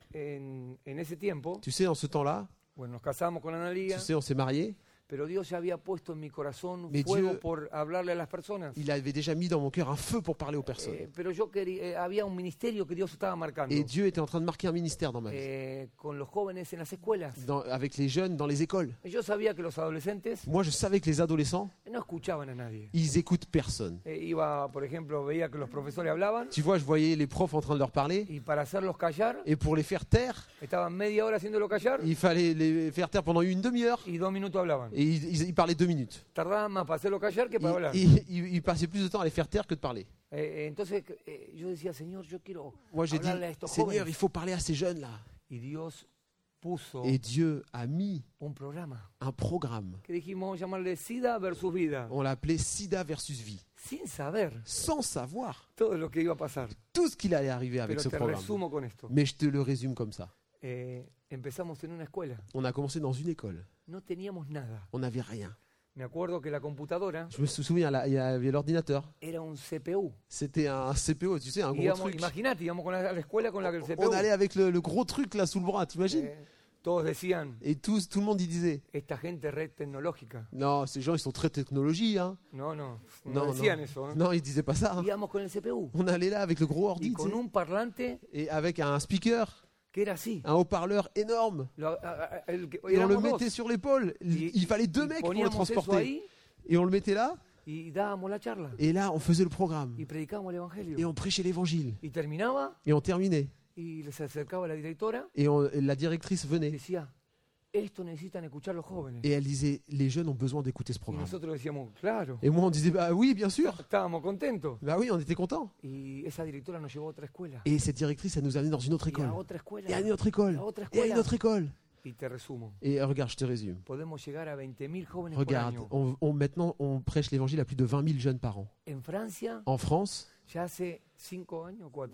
en ese tiempo, Tu sais, en ce temps-là, bueno, nos casamos con Analia, tu sais, on s'est mariés. pero Dios ya había puesto en mi corazón Mais fuego Dieu- por hablarle a las personas. Il avait déjà mis dans mon cœur un feu pour parler aux personnes. Pero yo quería, había un ministerio que Dios estaba marcando Et Dieu était en train de marquer un ministère dans ma vie. con los jóvenes en las escuelas. Avec les jeunes dans les écoles. Y yo sabía que los adolescentes Moi, je savais que les adolescents, no escuchaban a nadie. ils écoutent personne. Iba, por ejemplo, veía que los profesores hablaban Tu vois, je voyais les profs en train de leur parler. y para hacerlos callar, Et pour les faire taire, estaban media hora haciéndolo callar il fallait les faire taire pendant une demi-heure. y 2 minutos hablaban. Et ils parlaient 2 minutes. Tardaban más para hacerlo callar que para hablar. Ils passaient plus de temps à les faire taire que de parler. Entonces yo decía, Señor, yo quiero Moi, j'ai dit, hablarle a estos Seigneur, jóvenes. il faut parler à ces jeunes-là. Y Dios puso Et Dieu a mis un programa un programme. que dijimos llamarle SIDA versus vida, On l'a appelé SIDA versus vie. sin saber Sans savoir todo lo que iba a pasar. tout ce qu'il allait arriver avec Pero ce te programme. resumo con esto. Mais je te le résume comme ça. Empezamos en una escuela, On a commencé dans une école. no teníamos nada. On n'avait rien. Me acuerdo que la computadora Je me souviens, là, il y avait l'ordinateur. era un CPU. C'était un CPO, tu sais, un gros truc. Imagínate, íbamos a la escuela con el CPU. On allait avec le gros truc là sous le bras, t'imagines? Todos decían, Et tout le monde y disait, esta gente red tecnológica. non, ces gens, ils sont très technologie. Hein. No, no Non, decían non. eso. Non, ils disaient pas ça. Hein. Íbamos con el CPU On allait là avec le gros y ordi, tu con sais, un parlante et avec un speaker, que era así. un haut-parleur énorme. Et Et on le éramos mettait dos. sur l'épaule. Il fallait 2 Y mecs pour le poníamos eso transporter. ahí Et on le mettait là, y dábamos la charla et là, on faisait le programme. y predicábamos el Et evangelio. on prêchait l'évangile. Y terminaba Et on terminait. y les acercaba la directora Et la directrice y venait. decía, esto necesitan escuchar los jóvenes. Et elle disait, les jeunes ont besoin d'écouter ce Y programme. nosotros decíamos, claro. Et moi, on disait, bah oui, bien sûr. Estábamos contentos. Bah oui, on était contents. Y esa directora nos llevó a otra escuela. Et cette directrice, elle nous a amenés dans une autre Y école. a otra escuela. Et à une autre école. A otra Et à une escuela. autre école. Y te resumo. Et regarde, je te résume. Podemos llegar a 20.000 jóvenes Regarde, por año. maintenant, on prêche l'évangile à plus de 20 000 jeunes par an. En Francia, En France, ya hace 5 años, 4.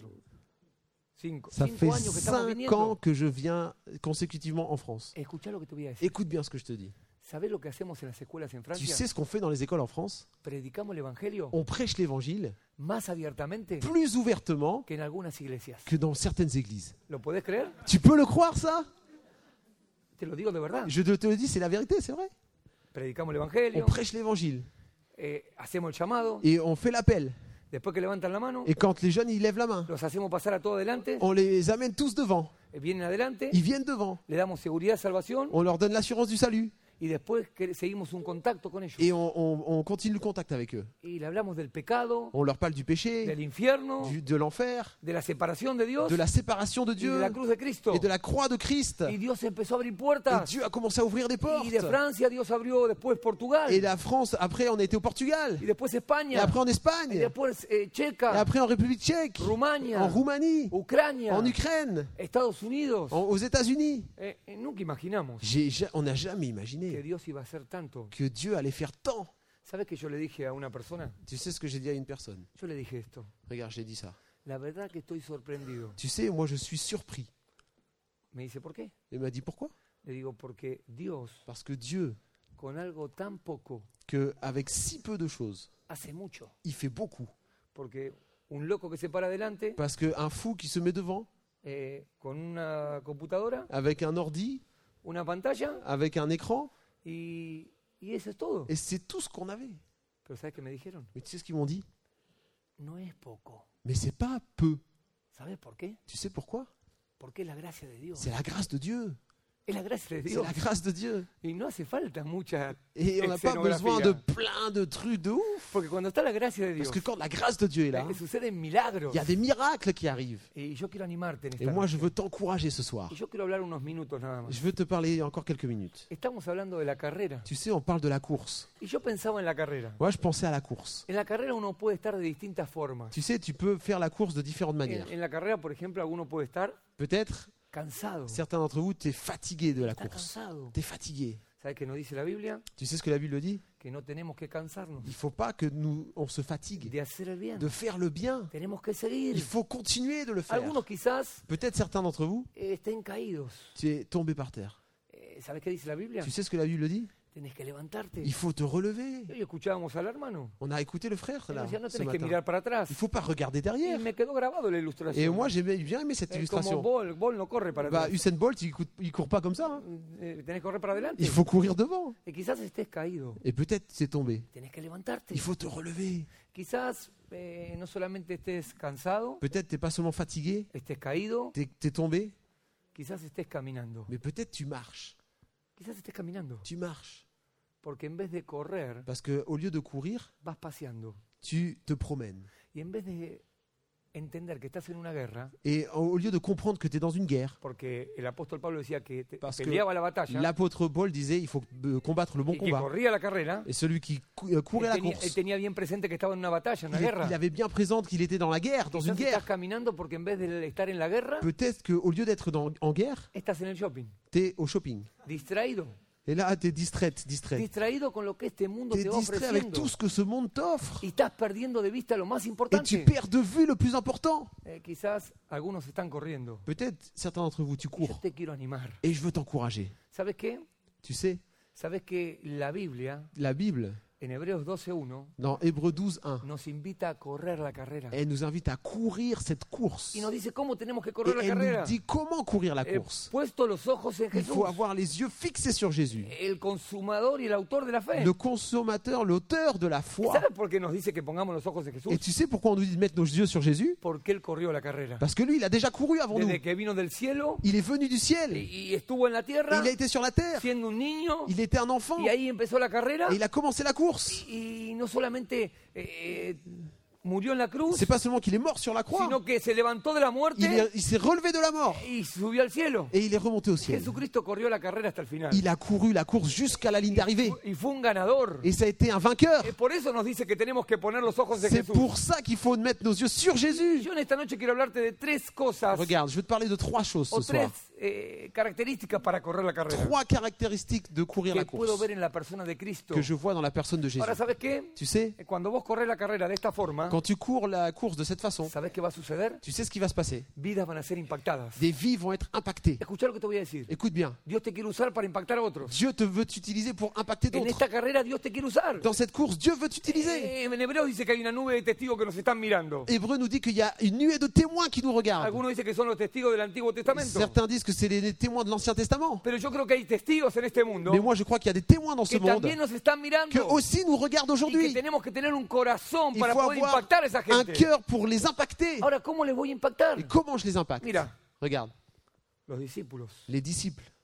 5 ça fait años que estamos 5 viniendo. ans que je viens consécutivement en France. Escuchá lo que te voy a decir. Écoute bien ce que je te dis. ¿Sabés lo que hacemos en las escuelas en Tu Francia? sais ce qu'on fait dans les écoles en France? Predicamos el evangelio On prêche l'évangile más abiertamente plus ouvertement que en algunas iglesias. que dans certaines églises. ¿Lo podés creer? Tu peux le croire, ça? Te lo digo de verdad. Je te le dis, c'est la vérité, c'est vrai. Predicamos el On evangelio, prêche l'évangile hacemos el llamado, et on fait l'appel. después que levantan la mano, Et quand les jeunes, ils lèvent la main, los hacemos pasar a todos adelante, on les amène tous devant. vienen adelante, Ils viennent devant. le damos seguridad, salvación, On leur donne l'assurance du salut. Y después seguimos un contacto con ellos. Et on continue le contact avec eux. Y le hablamos del pecado, On leur parle du péché, del infierno, de l'enfer, de la separación de Dios de la séparation de y de Dieu la cruz de Cristo. et de la croix de Christ. Y Dios empezó a abrir Et puertas. Dieu a commencé à ouvrir des portes. Y de Francia Dios abrió después Portugal. Et la France, après on a été au Portugal. Y después Et España. après en Y Espagne. después Et Checa, après en République tchèque. Rumania, En Roumanie. Ucrania, En Ukraine. Estados Unidos. Aux États-Unis. Nunca imaginamos On n'a jamais que imaginé Dios iba a hacer tanto. que Dieu allait faire tant. ¿Sabes que yo le dije a una persona? Tu sais ce que j'ai dit à une personne? Yo le dije esto. Regarde, j'ai dit ça. La verdad que estoy sorprendido. Tu sais, moi je suis surpris. Me dice, ¿por qué? Il m'a dit pourquoi? Le digo, porque Dios, Parce que Dieu, con algo tan poco, qu'avec si peu de choses, hace mucho. il fait beaucoup. Porque un loco que se para adelante Parce qu'un fou qui se met devant, con una computadora, avec un ordi, una pantalla, avec un écran, y eso es todo. et c'est tout ce qu'on avait. Pero ¿sabes qué me dijeron? Mais tu sais ce qu'ils m'ont dit? No es poco. Mais c'est pas peu. ¿Sabes por qué? Tu sais pourquoi? Porque es la gracia de Dios. C'est la grâce de Dieu. Es la gracia de C'est Dios. la grâce de Dieu. Y no hace falta mucha Et on n'a pas besoin de plein de trucs de ouf. Porque cuando está la gracia de Dios, Parce que quand la grâce de Dieu est là, suceden milagros. il y a des miracles qui arrivent. Y yo quiero animarte en Et esta moi, je noche. veux t'encourager ce soir. Y yo quiero hablar unos minutos nada más. Je veux te parler encore quelques minutes. Estamos hablando de la carrera. Tu sais, on parle de la course. Y yo pensaba en la carrera. Moi, je pensais à la course. En la carrera uno puede estar de distintas formas. Tu sais, tu peux faire la course de différentes manières. En la carrera, por ejemplo, alguno puede estar Peut-être, cansado. certains d'entre vous, tu es fatigué de la Está course. cansado. Tu es fatigué. ¿Sabes qué nos dice la Biblia? Tu sais ce que la Bible dit? Que no tenemos que cansarnos Il ne faut pas que on se fatigue de hacer el bien. de faire le bien. Tenemos que seguir. Il faut continuer de le faire. Algunos quizás Peut-être certains d'entre vous, estén caídos. tu es tombé par terre. ¿Sabes qué dice la Biblia? Tu sais ce que la Bible dit? Tenés que levantarte. Il faut te relever. Hoy escuchábamos al hermano. On a écouté le frère Él là, decía, no ce tenés que matin. mirar para atrás. Il ne faut pas regarder Y derrière. me quedó grabado la Et ilustración. moi, j'ai bien aimé cette Como illustration. Bolt no corre para Bah, atrás. Usain Bolt, il court pas comme ça. Hein. Tenés que correr para adelante. Il faut courir devant. Y quizás estés caído. Et peut-être c'est tombé. Tenés que levantarte. Il faut te relever. Quizás no solamente estés cansado, Peut-être t'es pas seulement fatigué, estés caído, t'es tombé, quizás estés caminando. mais peut-être tu marches. Quizás estés caminando. Tu marches. Porque en vez de correr, Parce qu'au lieu de courir, vas paseando. tu te promènes. Y en vez de entender que estás en una guerra, Et au lieu de comprendre que tu es dans une guerre, porque el apóstol Pablo decía que Parce que peleaba la batalla l'apôtre Paul disait il faut combattre le bon y que combat. corría la carrera, Et celui qui courait la él course, tenía bien presente que estaba en una batalla, en una guerra. il avait bien présente qu'il était dans la guerre, dans une Quizás estás guerre. caminando porque en vez de estar en la guerra, Peut-être qu'au lieu d'être en guerre, estás en el shopping, tu es au shopping. distraído. Et là, tu es distrait. Distraído con lo que este mundo Tu es te va distrait avec ofreciendo. tout ce que ce monde t'offre. Y estás perdiendo de vista lo más Et tu importante. perds de vue le plus important. Quizás algunos están corriendo. Peut-être certains d'entre vous, tu Y yo cours. te quiero animar. Et je veux t'encourager. ¿Sabes qué? Tu sais, ¿Sabes que la Biblia, la Bible, en Hebreos 12:1, dans Hébreux 12:1, nos invita a correr la carrera? elle nous invite à courir cette course. Y nos dice cómo tenemos que Et correr la elle carrera. nous dit comment courir la course. Puesto los ojos en Il Jesús, faut avoir les yeux fixés sur Jésus, el consumador y el autor de la fe. le consommateur, l'auteur de la foi. ¿Sabes por qué nos dice que pongamos los ojos en Jesús? Et tu sais pourquoi on nous dit de mettre nos yeux sur Jésus? Porque Él corrió la carrera. Parce que lui, il a déjà couru avant nous. Desde que vino del cielo Il est venu du ciel. y estuvo en la Et tierra, il a été sur la terre. siendo un niño, Il était un enfant. y ahí empezó la carrera. Et il a commencé la course. Y no solamente murió en la cruz, C'est pas seulement qu'il est mort sur la croix. sino que se levantó de la muerte Il s'est relevé de la mort. y subió al cielo. Et il est remonté au ciel. Jesucristo corrió la carrera hasta el final. Il a couru la course jusqu'à la ligne d'arrivée. Y fue un ganador. Et ça a été un vainqueur. Por eso nos dice que tenemos que poner los ojos en C'est Jesús. pour ça qu'il faut mettre nos yeux sur Jésus. Yo en esta noche quiero hablarte de tres cosas Regarde, je veux te parler de trois choses o ce soir. tres características para correr la carrera Trois caractéristiques de courir que la puedo course ver en la persona de Cristo. que je vois dans la personne de Jésus. Ahora, ¿sabes qué? Tu sais, Cuando vos corres la carrera de esta forma, quand tu cours la course de cette façon, ¿sabes qué va a suceder? tu sais ce qui va se passer. Vidas van a ser impactadas. Des vies vont être impactées. Escuchá lo que te voy a decir. Écoute bien, Dios te quiere usar para impactar a otros. Dieu te veut t'utiliser pour impacter En d'autres. esta carrera Dios te quiere usar. Dans cette course, Dieu veut t'utiliser. En Hebreos dice que hay una nube de testigos que nos están mirando. Hébreu nous dit qu'il y a une nuée de témoins qui nous regardent. Algunos dicen que son los testigos del Antiguo Testamento. Certains disent que c'est les témoins de l'Ancien Testament. Pero yo creo que hay testigos en este mundo Mais moi, je crois qu'il y a des témoins dans ce que monde también nos están que mirando aussi nous regardent y que aujourd'hui. tenemos que tener un corazón Il para faut poder avoir impactar a esa un gente. cœur pour les impacter. Ahora, ¿cómo les voy a impactar? Et comment je les impacte? Mira, Regarde, los discípulos les disciples,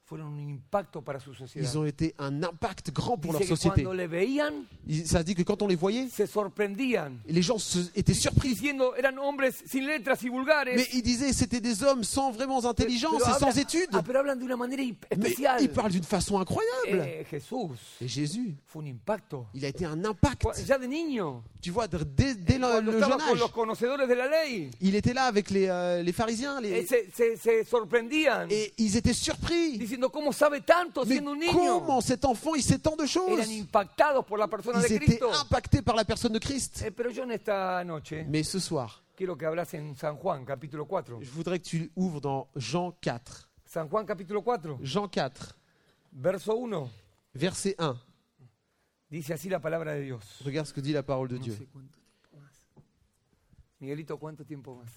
fueron un impacto para su sociedad. Ils ont été un impact grand pour leur Dice que société. cuando le veían, Ça dit que quand on les voyait, se sorprendían, les gens étaient surpris. diciendo eran hombres sin letras y vulgares. Mais ils disaient c'était des hommes sans vraiment intelligence et sans études. Pero hablan de una manera Mais especial. ils parlent d'une façon incroyable. Jesús Et Jésus, fue un impacto. il a été un impact. Ya de niño, Tu vois, dès cuando le estaba jeune con âge, los conocedores de la ley, il était là avec les pharisiens. se sorprendían, Et ils étaient surpris. diciendo cómo sabe tanto Mais siendo un niño. comment cet enfant, il sait tant de choses? Eran impactados por la persona Ils de étaient Cristo. impactés par la personne de Christ. Pero yo en esta noche Mais ce soir, quiero que hablas en San Juan, capítulo 4. je voudrais que tu ouvres dans Jean 4. San Juan, capítulo 4, Jean 4, verso 1. verset 1. Dice así la palabra de Dios. Regarde ce que dit la parole de No Dieu. sé cuánto tiempo más. Miguelito, ¿cuánto tiempo más?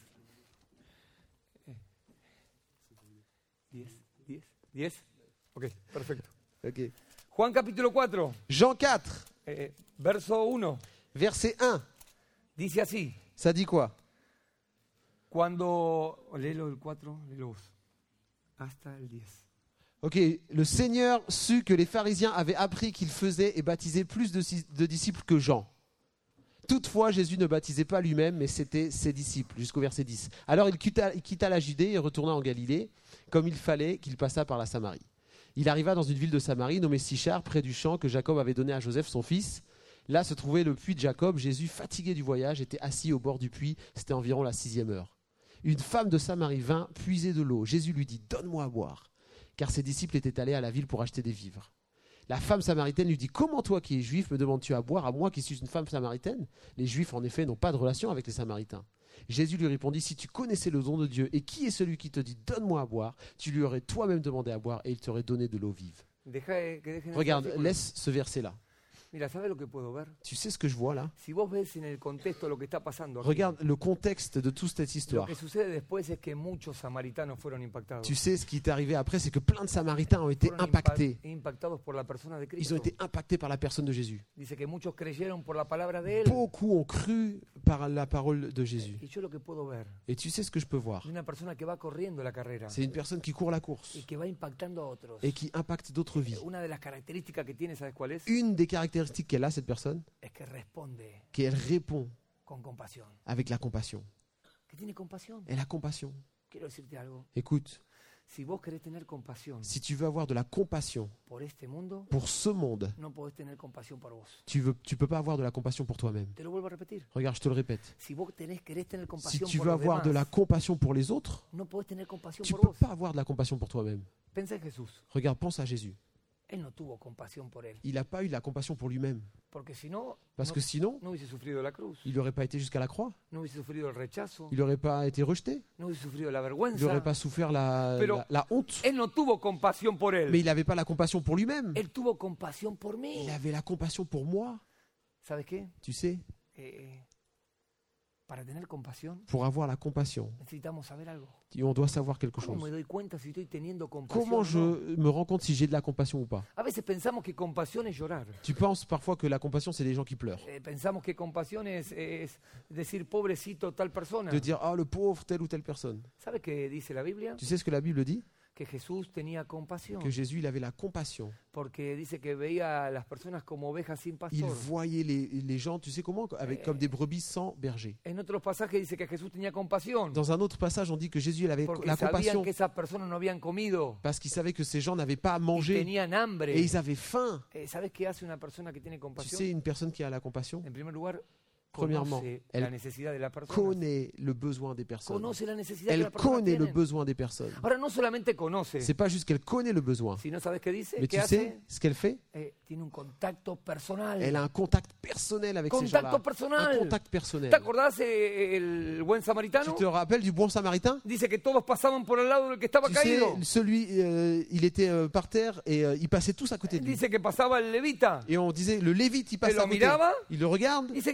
10. Ok, perfecto. Ok. Juan capítulo 4, Jean 4, verso 1. verset 1. Dice así. Ça dit quoi? Cuando... Léelo el 4, léelo vos. Hasta el 10. Ok, le Seigneur sut que les pharisiens avaient appris qu'il faisait et baptisait plus de disciples que Jean. Toutefois, Jésus ne baptisait pas lui-même, mais c'était ses disciples, jusqu'au verset 10. Alors il quitta la Judée et retourna en Galilée, comme il fallait qu'il passât par la Samarie. Il arriva dans une ville de Samarie nommée Sichar, près du champ que Jacob avait donné à Joseph, son fils. Là se trouvait le puits de Jacob. Jésus, fatigué du voyage, était assis au bord du puits. C'était environ la 6e heure. Une femme de Samarie vint puiser de l'eau. Jésus lui dit « Donne-moi à boire », car ses disciples étaient allés à la ville pour acheter des vivres. La femme samaritaine lui dit « Comment toi qui es juif me demandes-tu à boire, à moi qui suis une femme samaritaine ?» Les juifs en effet n'ont pas de relation avec les samaritains. Jésus lui répondit « Si tu connaissais le don de Dieu et qui est celui qui te dit « Donne-moi à boire », tu lui aurais toi-même demandé à boire et il t'aurait donné de l'eau vive. » Regarde, laisse ce verset-là. Mira, ¿sabes lo que puedo ver? Tu sais ce que je vois là? Si vos ves en el contexto lo que está pasando aquí, Regarde le contexte de toute cette lo histoire. que sucede después es que muchos samaritanos fueron impactados. Tu sais ce qui est arrivé après, c'est que plein de Samaritains ont été Fueron impactés. impactados por la persona de Ils Cristo. ont été impactés par la personne de Jésus. Dice que muchos creyeron por la palabra de él. Beaucoup ont cru par la parole de Jésus. Y yo lo que puedo ver Et tu sais ce que je peux voir? es una persona que va corriendo la carrera C'est une personne qui court la course y que va impactando a otros. et qui impacte d'autres vies. Una de las características que tiene, ¿sabes cuál es? Une des caractéristiques qu'elle a, cette personne, Es que responde qu'elle répond con compasión. avec la compassion. Que tiene compasión. Elle a compassion. Quiero decirte algo. Écoute, Si vos querés tener compasión si tu veux avoir de la compassion por este mundo, pour ce monde, no podés tener compasión por vos. tu peux pas avoir de la compassion pour toi-même. Te lo vuelvo a repetir. Regarde, je te le répète. Si vos querés tener Si compasión tu por veux los avoir de demás, la compassion pour les autres, no podés tener compasión tu por peux vos. pas avoir de la compassion pour toi-même. Pensá en Jesús. Regarde, pense à Jésus. Él no tuvo compasión por él. Il n'a pas eu de la compassion pour lui-même. Porque si no, Parce no, que sinon, no hubiese sufrido la cruz. il n'aurait pas été jusqu'à la croix. No hubiese sufrido el rechazo. Il n'aurait pas été rejeté. No hubiese sufrido la Il vergüenza. n'aurait pas souffert Pero- la honte. Él no tuvo compasión por él. Mais il n'avait pas la compassion pour lui-même. Él tuvo compasión por mí. Il avait la compassion pour moi. ¿Sabes qué? Tu sais, Para tener compasión pour avoir la compassion, necesitamos saber algo. on doit savoir quelque ¿Cómo me chose. doy cuenta si estoy teniendo compasión? Comment o je no? me rends compte si j'ai de la compassion ou pas? A veces pensamos que compasión es llorar. Tu penses parfois que la compassion, c'est des gens qui pleurent. Pensamos que compasión es decir pobrecito tal persona. De dire, ah, le pauvre, telle ou telle personne. ¿Sabes qué dice la Biblia? Tu sais ce que la Bible dit? Que Jesús tenía compasión. Que Jésus, il avait la compassion. Porque dice que veía a las personas como ovejas sin Il pastor. voyait les gens, tu sais comment? Comme des brebis sans berger. En otros pasajes dice que Jesús tenía compasión. Dans un autre passage, on dit que Jésus il avait Porque la sabían compassion que esas personas no habían comido. parce qu'il savait que ces gens n'avaient pas à Y manger tenían hambre. et ils avaient faim. ¿Sabes qué hace una persona que tiene Tu compasión? sais, une personne qui a la compassion, En primer lugar, premièrement, conoce elle la necesidad de la persona. connaît le besoin des personnes. Conoce la necesidad que Elle la persona connaît le tiene. besoin des personnes. Ahora, no solamente conoce, C'est pas juste qu'elle connaît le besoin, sino ¿sabes qué dice? mais ¿Qué tu hace? sais ce qu'elle fait? Tiene un contacto personal. Elle a un contact personnel avec ces gens-là. Contacto personal. Un contact personnel. ¿Te acordás el buen Tu samaritano? te rappelles du bon samaritain? Dice que todos pasaban por al lado del que estaba Tu sais, caído. celui, il était par terre et ils passaient tous à côté de lui. Dice que pasaba el levita Et on disait, le lévite, il passe Et lo à côté. miraba. Il le regarde y seguía de largo.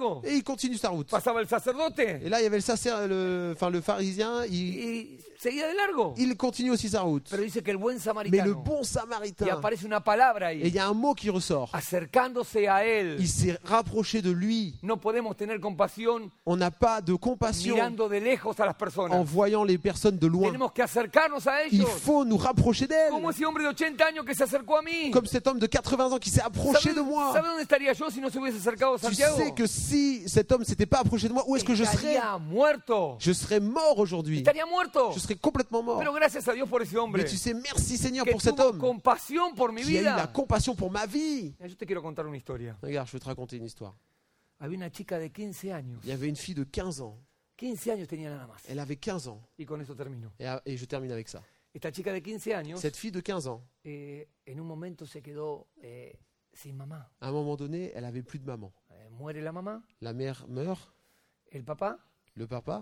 largo. Et il continue sa route. Pasaba el sacerdote Et là, il y avait le pharisien, y seguía de largo. il continue aussi sa route. Pero dice que el buen Mais le samaritano, bon y samaritain, aparece una palabra et il ahí, y a un mot qui ressort. acercándose a él. Il s'est rapproché de lui. No podemos tener compasión On n'a pas de compassion mirando de lejos a las en personas. voyant les personnes de loin. Tenemos que acercarnos a Il ellos. faut nous rapprocher d'elles. Como ese hombre de 80 años que se acercó a mí. Comme cet homme de 80 ans qui s'est approché de moi. ¿Sabe dónde estaría yo si no se hubiese acercado a Tu Santiago? sais que si cet homme s'était pas approché de moi, où est-ce que je serais? Estaría muerto. Je serais mort aujourd'hui. Estaría muerto. Je serais complètement mort. Pero gracias a Dios por ese hombre Mais tu sais, merci Seigneur que pour cet tuvo homme compasión por mi qui a eu la vida. compassion pour ma vie. Yo te quiero contar una historia. Regarde, je vais te raconter une histoire. Había una chica de 15 años. Il y avait une fille de 15 ans. 15 años tenía nada más. Elle avait 15 ans. Y con eso termino. Et je termine avec ça. Esta chica de 15 años, Cette fille de 15 ans, en un momento se quedó sin mamá. à un moment donné, elle avait plus de maman. Muere la mamá, La mère meurt, el papá le papa,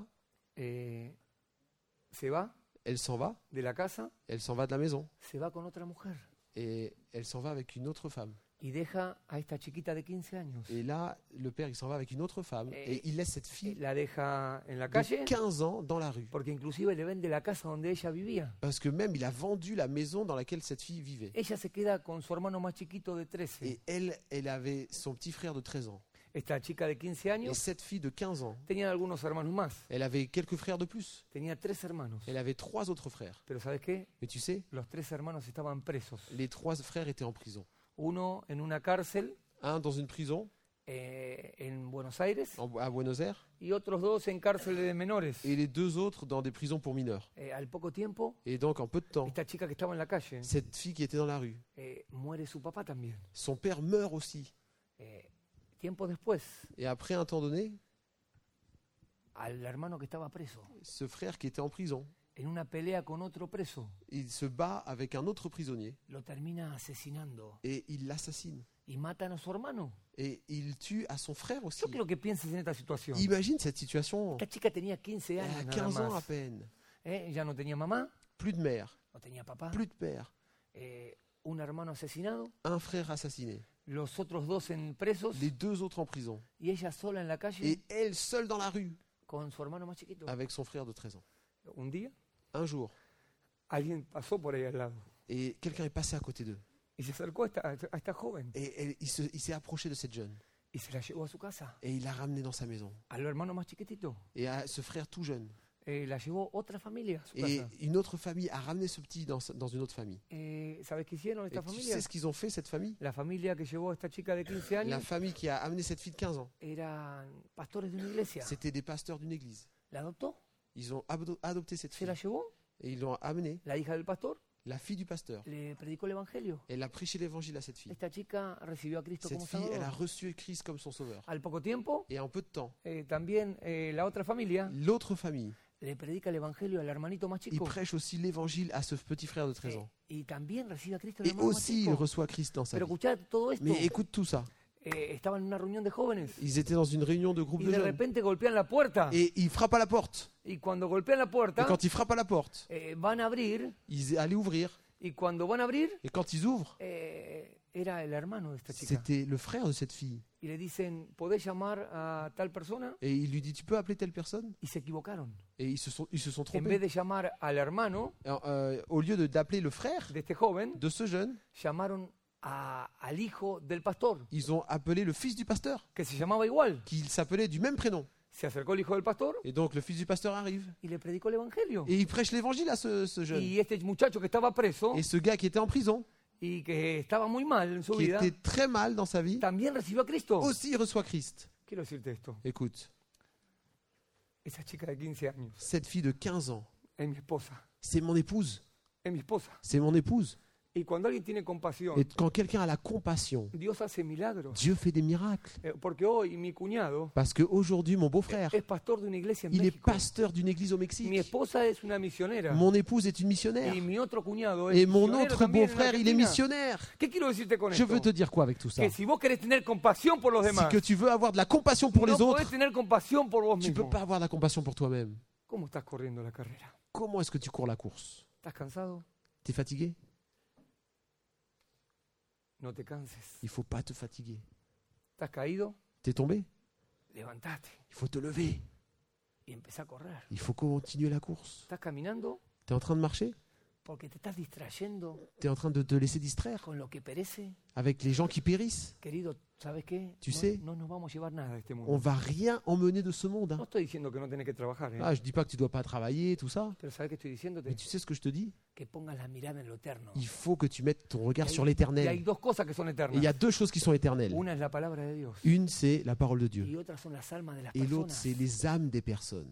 se va elle s'en va, de la casa, elle s'en va de la maison. se va con otra mujer Et elle s'en va avec une autre femme. y deja a esta chiquita de 15 años. Et là, le père, il s'en va avec une autre femme. Et il laisse cette fille La deja en la de calle 15 ans dans la rue. porque inclusive le vende la casa donde ella vivía. Parce que même, il a vendu la maison dans laquelle cette fille vivait. Ella se queda con su hermano más chiquito de 13. Et elle avait son petit frère de 13 ans. Esta chica de 15 Et años cette fille de 15 ans, tenía algunos hermanos más. elle avait quelques frères de plus. Tenía 3 hermanos. Elle avait 3 autres frères. Pero ¿sabes qué? Mais tu sais, Los 3 hermanos estaban presos. les 3 frères étaient en prison. Uno en una cárcel Un dans une prison en Buenos Aires à Buenos Aires y otros 2 en cárceles de menores. et les 2 autres dans des prisons pour mineurs. Al poco tiempo, Et donc, en peu de temps, esta chica que estaba en la calle cette fille qui était dans la rue, muere su papá también. son père meurt aussi. Tiempo después, Et après un temps donné, al hermano que estaba preso, ce frère qui était en prison, en una pelea con otro preso, il se bat avec un autre prisonnier lo termina asesinando et il l'assassine. y matan a su hermano. Et il tue à son frère aussi. Yo quiero que pienses en esta situación. Imagine cette situation. Esta chica tenía 15 Elle años a nada 15 ans à más. peine. Ella no tenía mamá, Plus de mère, no tenía papá, plus de père. un hermano asesinado, Un frère assassiné. los otros 2 en presos Les 2 autres en prison. y ella sola en la calle Et elle seule dans la rue con su hermano más chiquito. avec son frère de 13 ans. Un día, Un jour. alguien pasó por ahí al lado Et quelqu'un est passé à côté d'eux. y se acercó a esta joven Et il s'est approché de cette jeune. y se la llevó a su casa. Et il l'a ramenée dans sa maison. Al hermano más chiquitito Et à ce frère tout jeune. la llevó otra familia a su Et casa. une autre famille a ramené ce petit dans une autre famille. ¿Sabes qué hicieron esta Et tu familia? sais ce qu'ils ont fait, cette famille? La familia que llevó a esta chica de 15 La años famille qui a amené cette fille de 15 ans, eran pastores de una iglesia. c'était des pasteurs d'une église. La adoptó, Ils ont adopté cette se fille la llevó, et ils l'ont amenée, la hija del pastor la fille du pasteur. le predicó el evangelio. Elle a prêché l'évangile à cette fille. Esta chica recibió a Cristo Cette como fille, elle a salvador. reçu Christ comme son sauveur. Al poco tiempo, Et en peu de temps, también la otra familia l'autre famille, le predica el evangelio al hermanito más il chico. prêche aussi l'évangile à ce petit frère de 13 ans. Y también recibe a Cristo el Et hermano más aussi, il chico. reçoit Christ dans sa Pero vie. escuchá todo esto. Mais écoute tout ça. Estaban en una reunión de jóvenes Ils étaient dans une réunion de groupe y de de jeunes. repente golpean la puerta. Et ils frappent à la porte. Y cuando golpean la Et puerta, quand ils frappent à la porte, van a abrir. ils allaient ouvrir. Y cuando van a abrir, Et quand ils ouvrent, era el hermano de esta chica. c'était le frère de cette fille. Y le dicen, ¿podés llamar a tal persona? Et il lui dit, tu peux appeler telle personne? Y se equivocaron. Et ils se sont En trompés. vez de llamar al hermano Alors, au lieu d'appeler le frère de este joven, de ce jeune, llamaron al hijo del pastor, ils ont appelé le fils du pasteur, que se llamaba igual. qui s'appelait du même prénom. Se acercó el hijo del pastor Et donc le fils du pasteur arrive. y le predicó el evangelio. Et il prêche l'évangile à ce jeune. Y este muchacho que estaba preso Et ce gars qui était en prison, y que estaba muy mal en su qui vida, était très mal dans sa vie, también recibió a Cristo. aussi reçoit Christ. Quiero decirte esto, Écoute, esa chica de 15 años cette fille de 15 ans, es mi esposa, c'est mon épouse. es mi esposa. C'est mon épouse. Y cuando alguien tiene compasión, Et quand quelqu'un a la compassion, Dios hace milagros. Dieu fait des miracles. Porque hoy mi cuñado Parce qu'aujourd'hui, mon beau-frère, es pastor de una iglesia en il est México. pasteur d'une église au Mi Mexique. esposa es una misionera. Mon épouse est une missionnaire. Y mi otro cuñado es Et mon misionero autre también en beau-frère, il est Argentina. missionnaire. ¿Qué quiero decirte con Je esto? veux te dire quoi avec tout ça? Que si vos querés tener compasión por los Si demás, que tu veux avoir de la compassion pour no les autres, podés tener compasión por vos tu peux mismo. pas avoir de la compassion pour toi-même. ¿Cómo estás corriendo la carrera? Comment est-ce que tu cours la course? ¿Estás cansado? T'es fatigué? No te canses. Il faut pas te fatiguer. ¿Estás caído? T'es tombé? levantate Il faut te lever. y empezá a correr. Il faut continuer la course. ¿Estás caminando? Tu es en train de marcher? Porque te estás distrayendo Tu es en train de te laisser distraire con lo que perece. avec les gens qui périssent. Querido, ¿sabes qué? Tu sais, no nos vamos a llevar nada de este mundo. On va rien emmener de ce monde. No estoy diciendo que no tenés que trabajar, Ah, je dis pas que tu dois pas travailler, tout ça. pero ¿sabes qué estoy diciéndote? Mais tu sais ce que je te dis? Que pongas la mirada en lo eterno. Il faut que tu mettes ton regard sur Y hay l'éternel. dos cosas que son Et eternas. il y a deux choses qui sont éternelles. Una es la palabra de Dios Une, c'est la parole de Dieu. y otra son las almas de las Et l'autre, personas. c'est les âmes des personnes.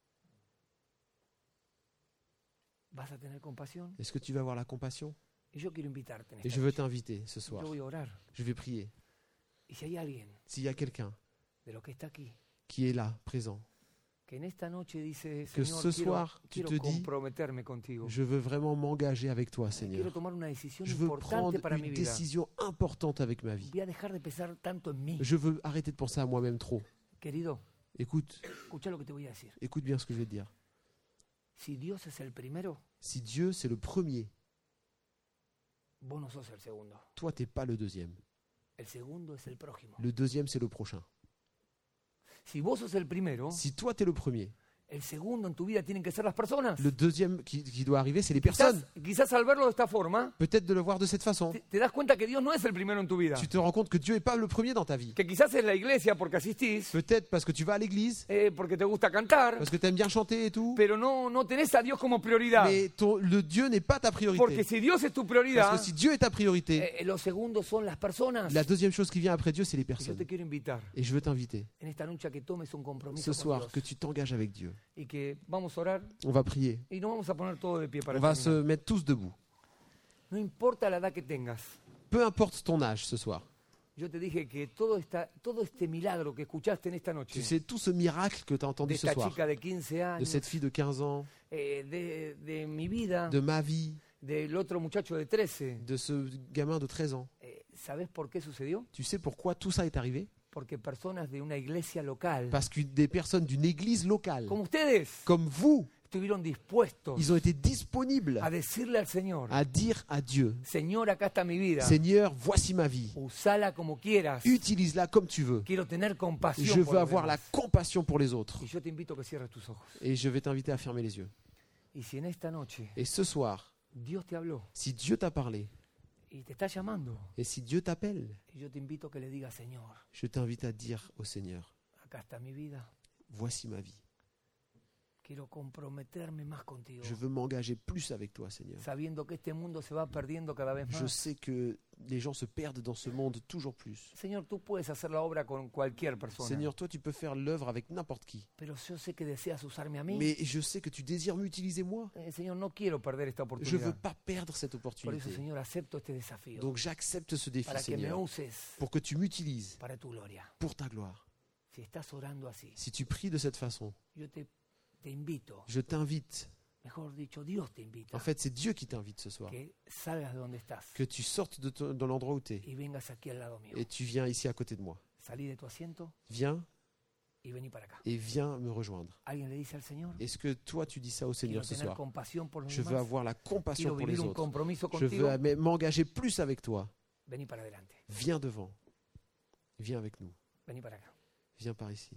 ¿Vas a tener compasión? Est-ce que tu vas avoir la compassion? Y yo quiero invitarte en Et esta je veux noche. t'inviter ce soir. Yo voy a orar. Je vais prier. Y si hay alguien S'il y a quelqu'un de los que está aquí qui est là, présent, que en esta noche dice, que Señor, ce soir, tu quiero te dis, comprometerme contigo. je veux vraiment m'engager avec toi, Quiero Seigneur. tomar una decisión Je veux importante prendre para mi une vida. décision importante avec ma vie. Voy a dejar de pensar tanto en mí. Je veux arrêter de penser à moi-même trop. Querido, Écoute, escucha lo que te voy a decir. écoute bien ce que je vais te dire. Si Dios es el primero, Si Dieu, c'est le premier, vos no sos el segundo. toi, t'es pas le deuxième. El segundo es el prójimo. Le deuxième, c'est le prochain. Si vos sos el primero, Si toi, t'es le premier, el segundo en tu vida tienen que ser las personas. le deuxième qui doit arriver, c'est les personnes. Quizás al verlo de esta forma, Peut-être de le voir de cette façon. te das cuenta que Dios no es el primero en tu vida. Tu te rends compte que Dieu n'est pas le premier dans ta vie. Que quizás es la iglesia porque asistís, Peut-être parce que tu vas à l'église, porque te gusta cantar, parce que tu aimes bien chanter et tout. pero no tenés a Dios como prioridad. Mais le Dieu n'est pas ta Porque priorité. si Dios es tu Parce prioridad, que si Dieu est ta priorité, los segundos son las personas. la deuxième chose qui vient après Dieu, c'est les Y yo personnes. te quiero invitar Et je veux t'inviter en esta noche a que tomes un compromiso ce con soir Dios que tu t'engages avec Dieu. y que vamos a orar On va prier. y nos vamos a poner todo de pie para On va se terminar. mettre tous debout. No importa la edad que tengas. Peu importe ton âge ce soir. Yo te dije que todo este milagro que escuchaste en esta noche, Tu sais, tout ce miracle que tu as de entendu ce esta soir, chica de 15 de años, cette fille de 15 ans, de mi vida, de ma vie, del otro muchacho de 13, de ce gamin de 13 ans. ¿sabes por qué sucedió? Tu sais pourquoi tout ça est arrivé? Porque personas de una iglesia local, Parce que des personnes d'une église locale, como ustedes, comme vous, estuvieron dispuestos ils ont été disponibles a decirle al Señor, à dire à Dieu, Señor, acá está mi vida, Seigneur, voici ma vie. usala como quieras, Utilise-la comme tu veux. quiero tener compasión Je por veux los avoir la demás. compassion pour les autres. Y yo te invito a que cierres tus ojos. Et je vais t'inviter à fermer les yeux. Y si en esta noche Et ce soir, Dios te habló si Dieu t'a parlé, y te está llamando, et si Dieu t'appelle, y yo te invito a que le digas, Señor, je t'invite à dire au Seigneur, acá está mi vida, voici ma vie. quiero comprometerme más contigo, Je veux m'engager plus avec toi, Seigneur. sabiendo que este mundo se va perdiendo cada vez Je más. sais que les gens se perdent dans ce monde toujours plus. Señor, tú puedes hacer la obra con cualquier persona, Seigneur, toi, tu peux faire l'œuvre avec n'importe qui. pero yo sé que deseas usarme a mí. Mais je sais que tu désires m'utiliser moi. Señor, no quiero perder esta Je ne veux oportunidad. pas perdre cette Por eso, opportunité. Señor, acepto este desafío Donc j'accepte ce défi, para que me Seigneur, uses pour que tu m'utilises para tu gloria. pour ta gloire. Si estás orando así, Si tu pries de cette façon, yo te invito, je t'invite. mejor dicho, Dios te invita, En fait, c'est Dieu qui t'invite ce soir. que salgas de donde estás Que tu sortes de l'endroit où tu es y vengas aquí al lado mío. et tu viens ici à côté de moi. Salí de tu asiento Viens y vení para acá. et viens me rejoindre. ¿Alguien le dice al Señor? Est-ce que toi, tu dis ça au Quiero Seigneur ce tener soir? compasión por los Je veux demás. avoir la compassion Quiero pour les vivir un autres. compromiso Je contigo. veux m'engager plus avec toi. Vení para adelante. Viens devant. Viens avec nous. Vení para acá. Viens par ici.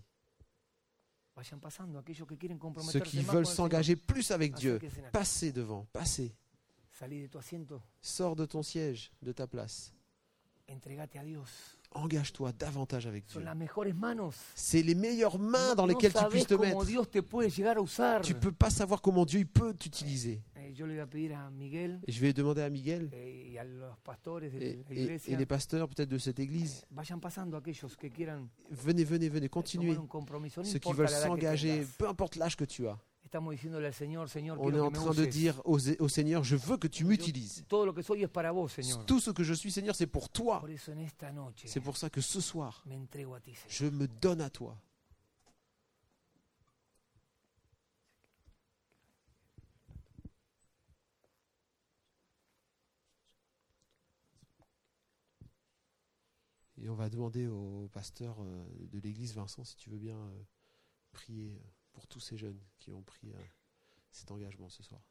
Vayan pasando aquellos que quieren Ceux comprometerse qui más veulent con el s'engager plus avec Dieu, Acérquense acá. passez devant, passez. Señor. Salí de tu asiento. Sors de ton siège, de ta place. Entregate a Dios. Engage-toi davantage avec Son Dieu. las mejores manos. C'est les meilleures mains dans No lesquelles tu sabés puisses te cómo mettre. Dios te puede llegar a usar. Tu peux pas savoir comment Dieu il peut t'utiliser. Yo le voy a pedir a Miguel Et je vais demander à Miguel y a los pastores de et, la et iglesia. les pasteurs peut-être de cette église. Vayan pasando aquellos que quieran Venez, venez, venez, continuez. tomar un compromiso. No Ceux qui importa veulent la edad que s'engager, tengas. peu importe l'âge que tu as. Estamos diciéndole al Señor, Señor, On est quiero en que me train de uses. dire au Seigneur, je veux que tu m'utilises. Todo lo que soy es para vos, Señor. Tout ce que je suis, Seigneur, c'est pour toi. Por eso en esta noche C'est pour ça que ce soir, me entrego a ti, Señor. je me donne à toi. Et on va demander au pasteur de l'église, Vincent, si tu veux bien prier pour tous ces jeunes qui ont pris cet engagement ce soir.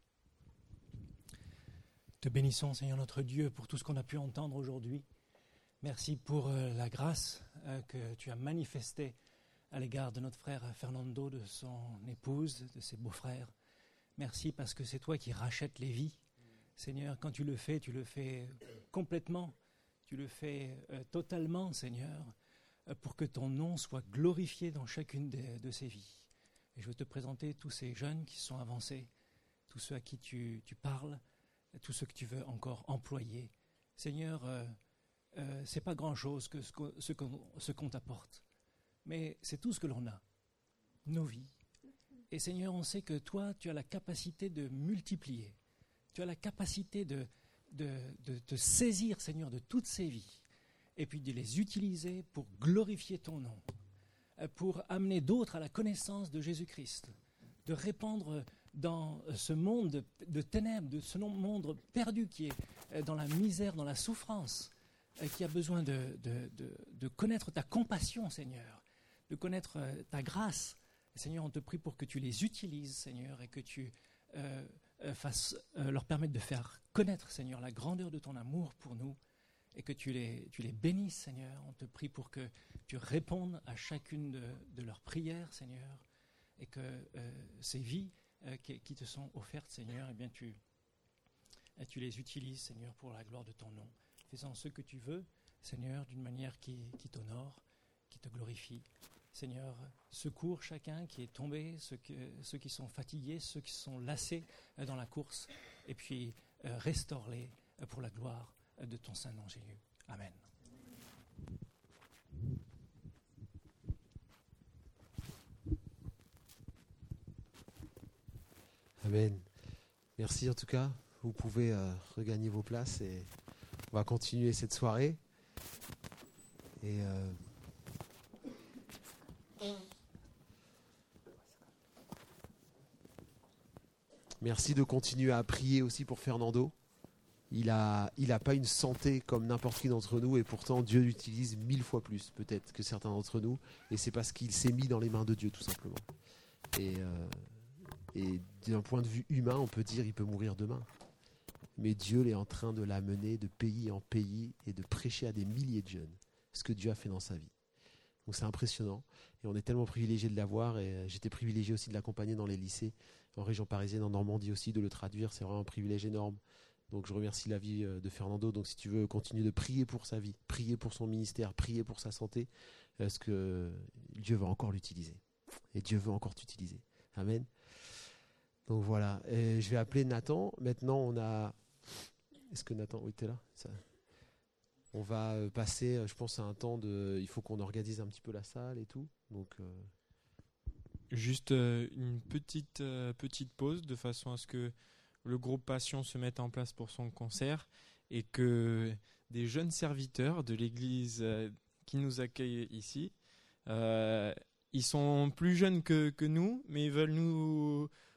Te bénissons, Seigneur notre Dieu, pour tout ce qu'on a pu entendre aujourd'hui. Merci pour la grâce que tu as manifestée à l'égard de notre frère Fernando, de son épouse, de ses beaux-frères. Merci parce que c'est toi qui rachètes les vies. Seigneur, quand tu le fais complètement, tu le fais totalement, Seigneur, pour que ton nom soit glorifié dans chacune de ces vies. Et je veux te présenter tous ces jeunes qui sont avancés, tous ceux à qui tu parles, tous ceux que tu veux encore employer. Seigneur, c'est pas grand-chose que ce qu'on t'apporte, mais c'est tout ce que l'on a, nos vies. Et Seigneur, on sait que toi, tu as la capacité de multiplier, tu as la capacité de te saisir, Seigneur, de toutes ces vies, et puis de les utiliser pour glorifier ton nom, pour amener d'autres à la connaissance de Jésus-Christ, de répandre dans ce monde de ténèbres, de ce monde perdu qui est dans la misère, dans la souffrance, qui a besoin de connaître ta compassion, Seigneur, de connaître ta grâce. Seigneur, on te prie pour que tu les utilises, Seigneur, et que tu leur permettes de faire connaître, Seigneur, la grandeur de ton amour pour nous, et que tu les bénisses, Seigneur. On te prie pour que tu répondes à chacune de leurs prières, Seigneur, et que ces vies qui te sont offertes, Seigneur, eh bien tu les utilises, Seigneur, pour la gloire de ton nom. Fais-en ce que tu veux, Seigneur, d'une manière qui t'honore, qui te glorifie. Seigneur, secours chacun qui est tombé, ceux qui sont fatigués, ceux qui sont lassés dans la course, et puis restaure-les pour la gloire de ton saint nom, Jésus. Amen. Amen. Merci en tout cas. Vous pouvez regagner vos places et on va continuer cette soirée. Et merci de continuer à prier aussi pour Fernando. Il a pas une santé comme n'importe qui d'entre nous et pourtant Dieu l'utilise 1000 fois plus peut-être que certains d'entre nous, et c'est parce qu'il s'est mis dans les mains de Dieu tout simplement. Et d'un point de vue humain, on peut dire il peut mourir demain. Mais Dieu est en train de l'amener de pays en pays et de prêcher à des milliers de jeunes ce que Dieu a fait dans sa vie. Donc c'est impressionnant et on est tellement privilégié de l'avoir, et j'étais privilégié aussi de l'accompagner dans les lycées en région parisienne, en Normandie aussi, de le traduire. C'est vraiment un privilège énorme. Donc je remercie la vie de Fernando. Donc si tu veux continuer de prier pour sa vie, prier pour son ministère, prier pour sa santé, parce que Dieu va encore l'utiliser. Et Dieu veut encore t'utiliser. Amen. Donc voilà. Et je vais appeler Nathan. Maintenant on a... Est-ce que Nathan... Oui, t'es là ça... On va passer, je pense, à un temps de... Il faut qu'on organise un petit peu la salle et tout. Donc... Juste une petite pause de façon à ce que le groupe Passion se mette en place pour son concert et que des jeunes serviteurs de l'église qui nous accueillent ici, ils sont plus jeunes que nous, mais ils veulent nous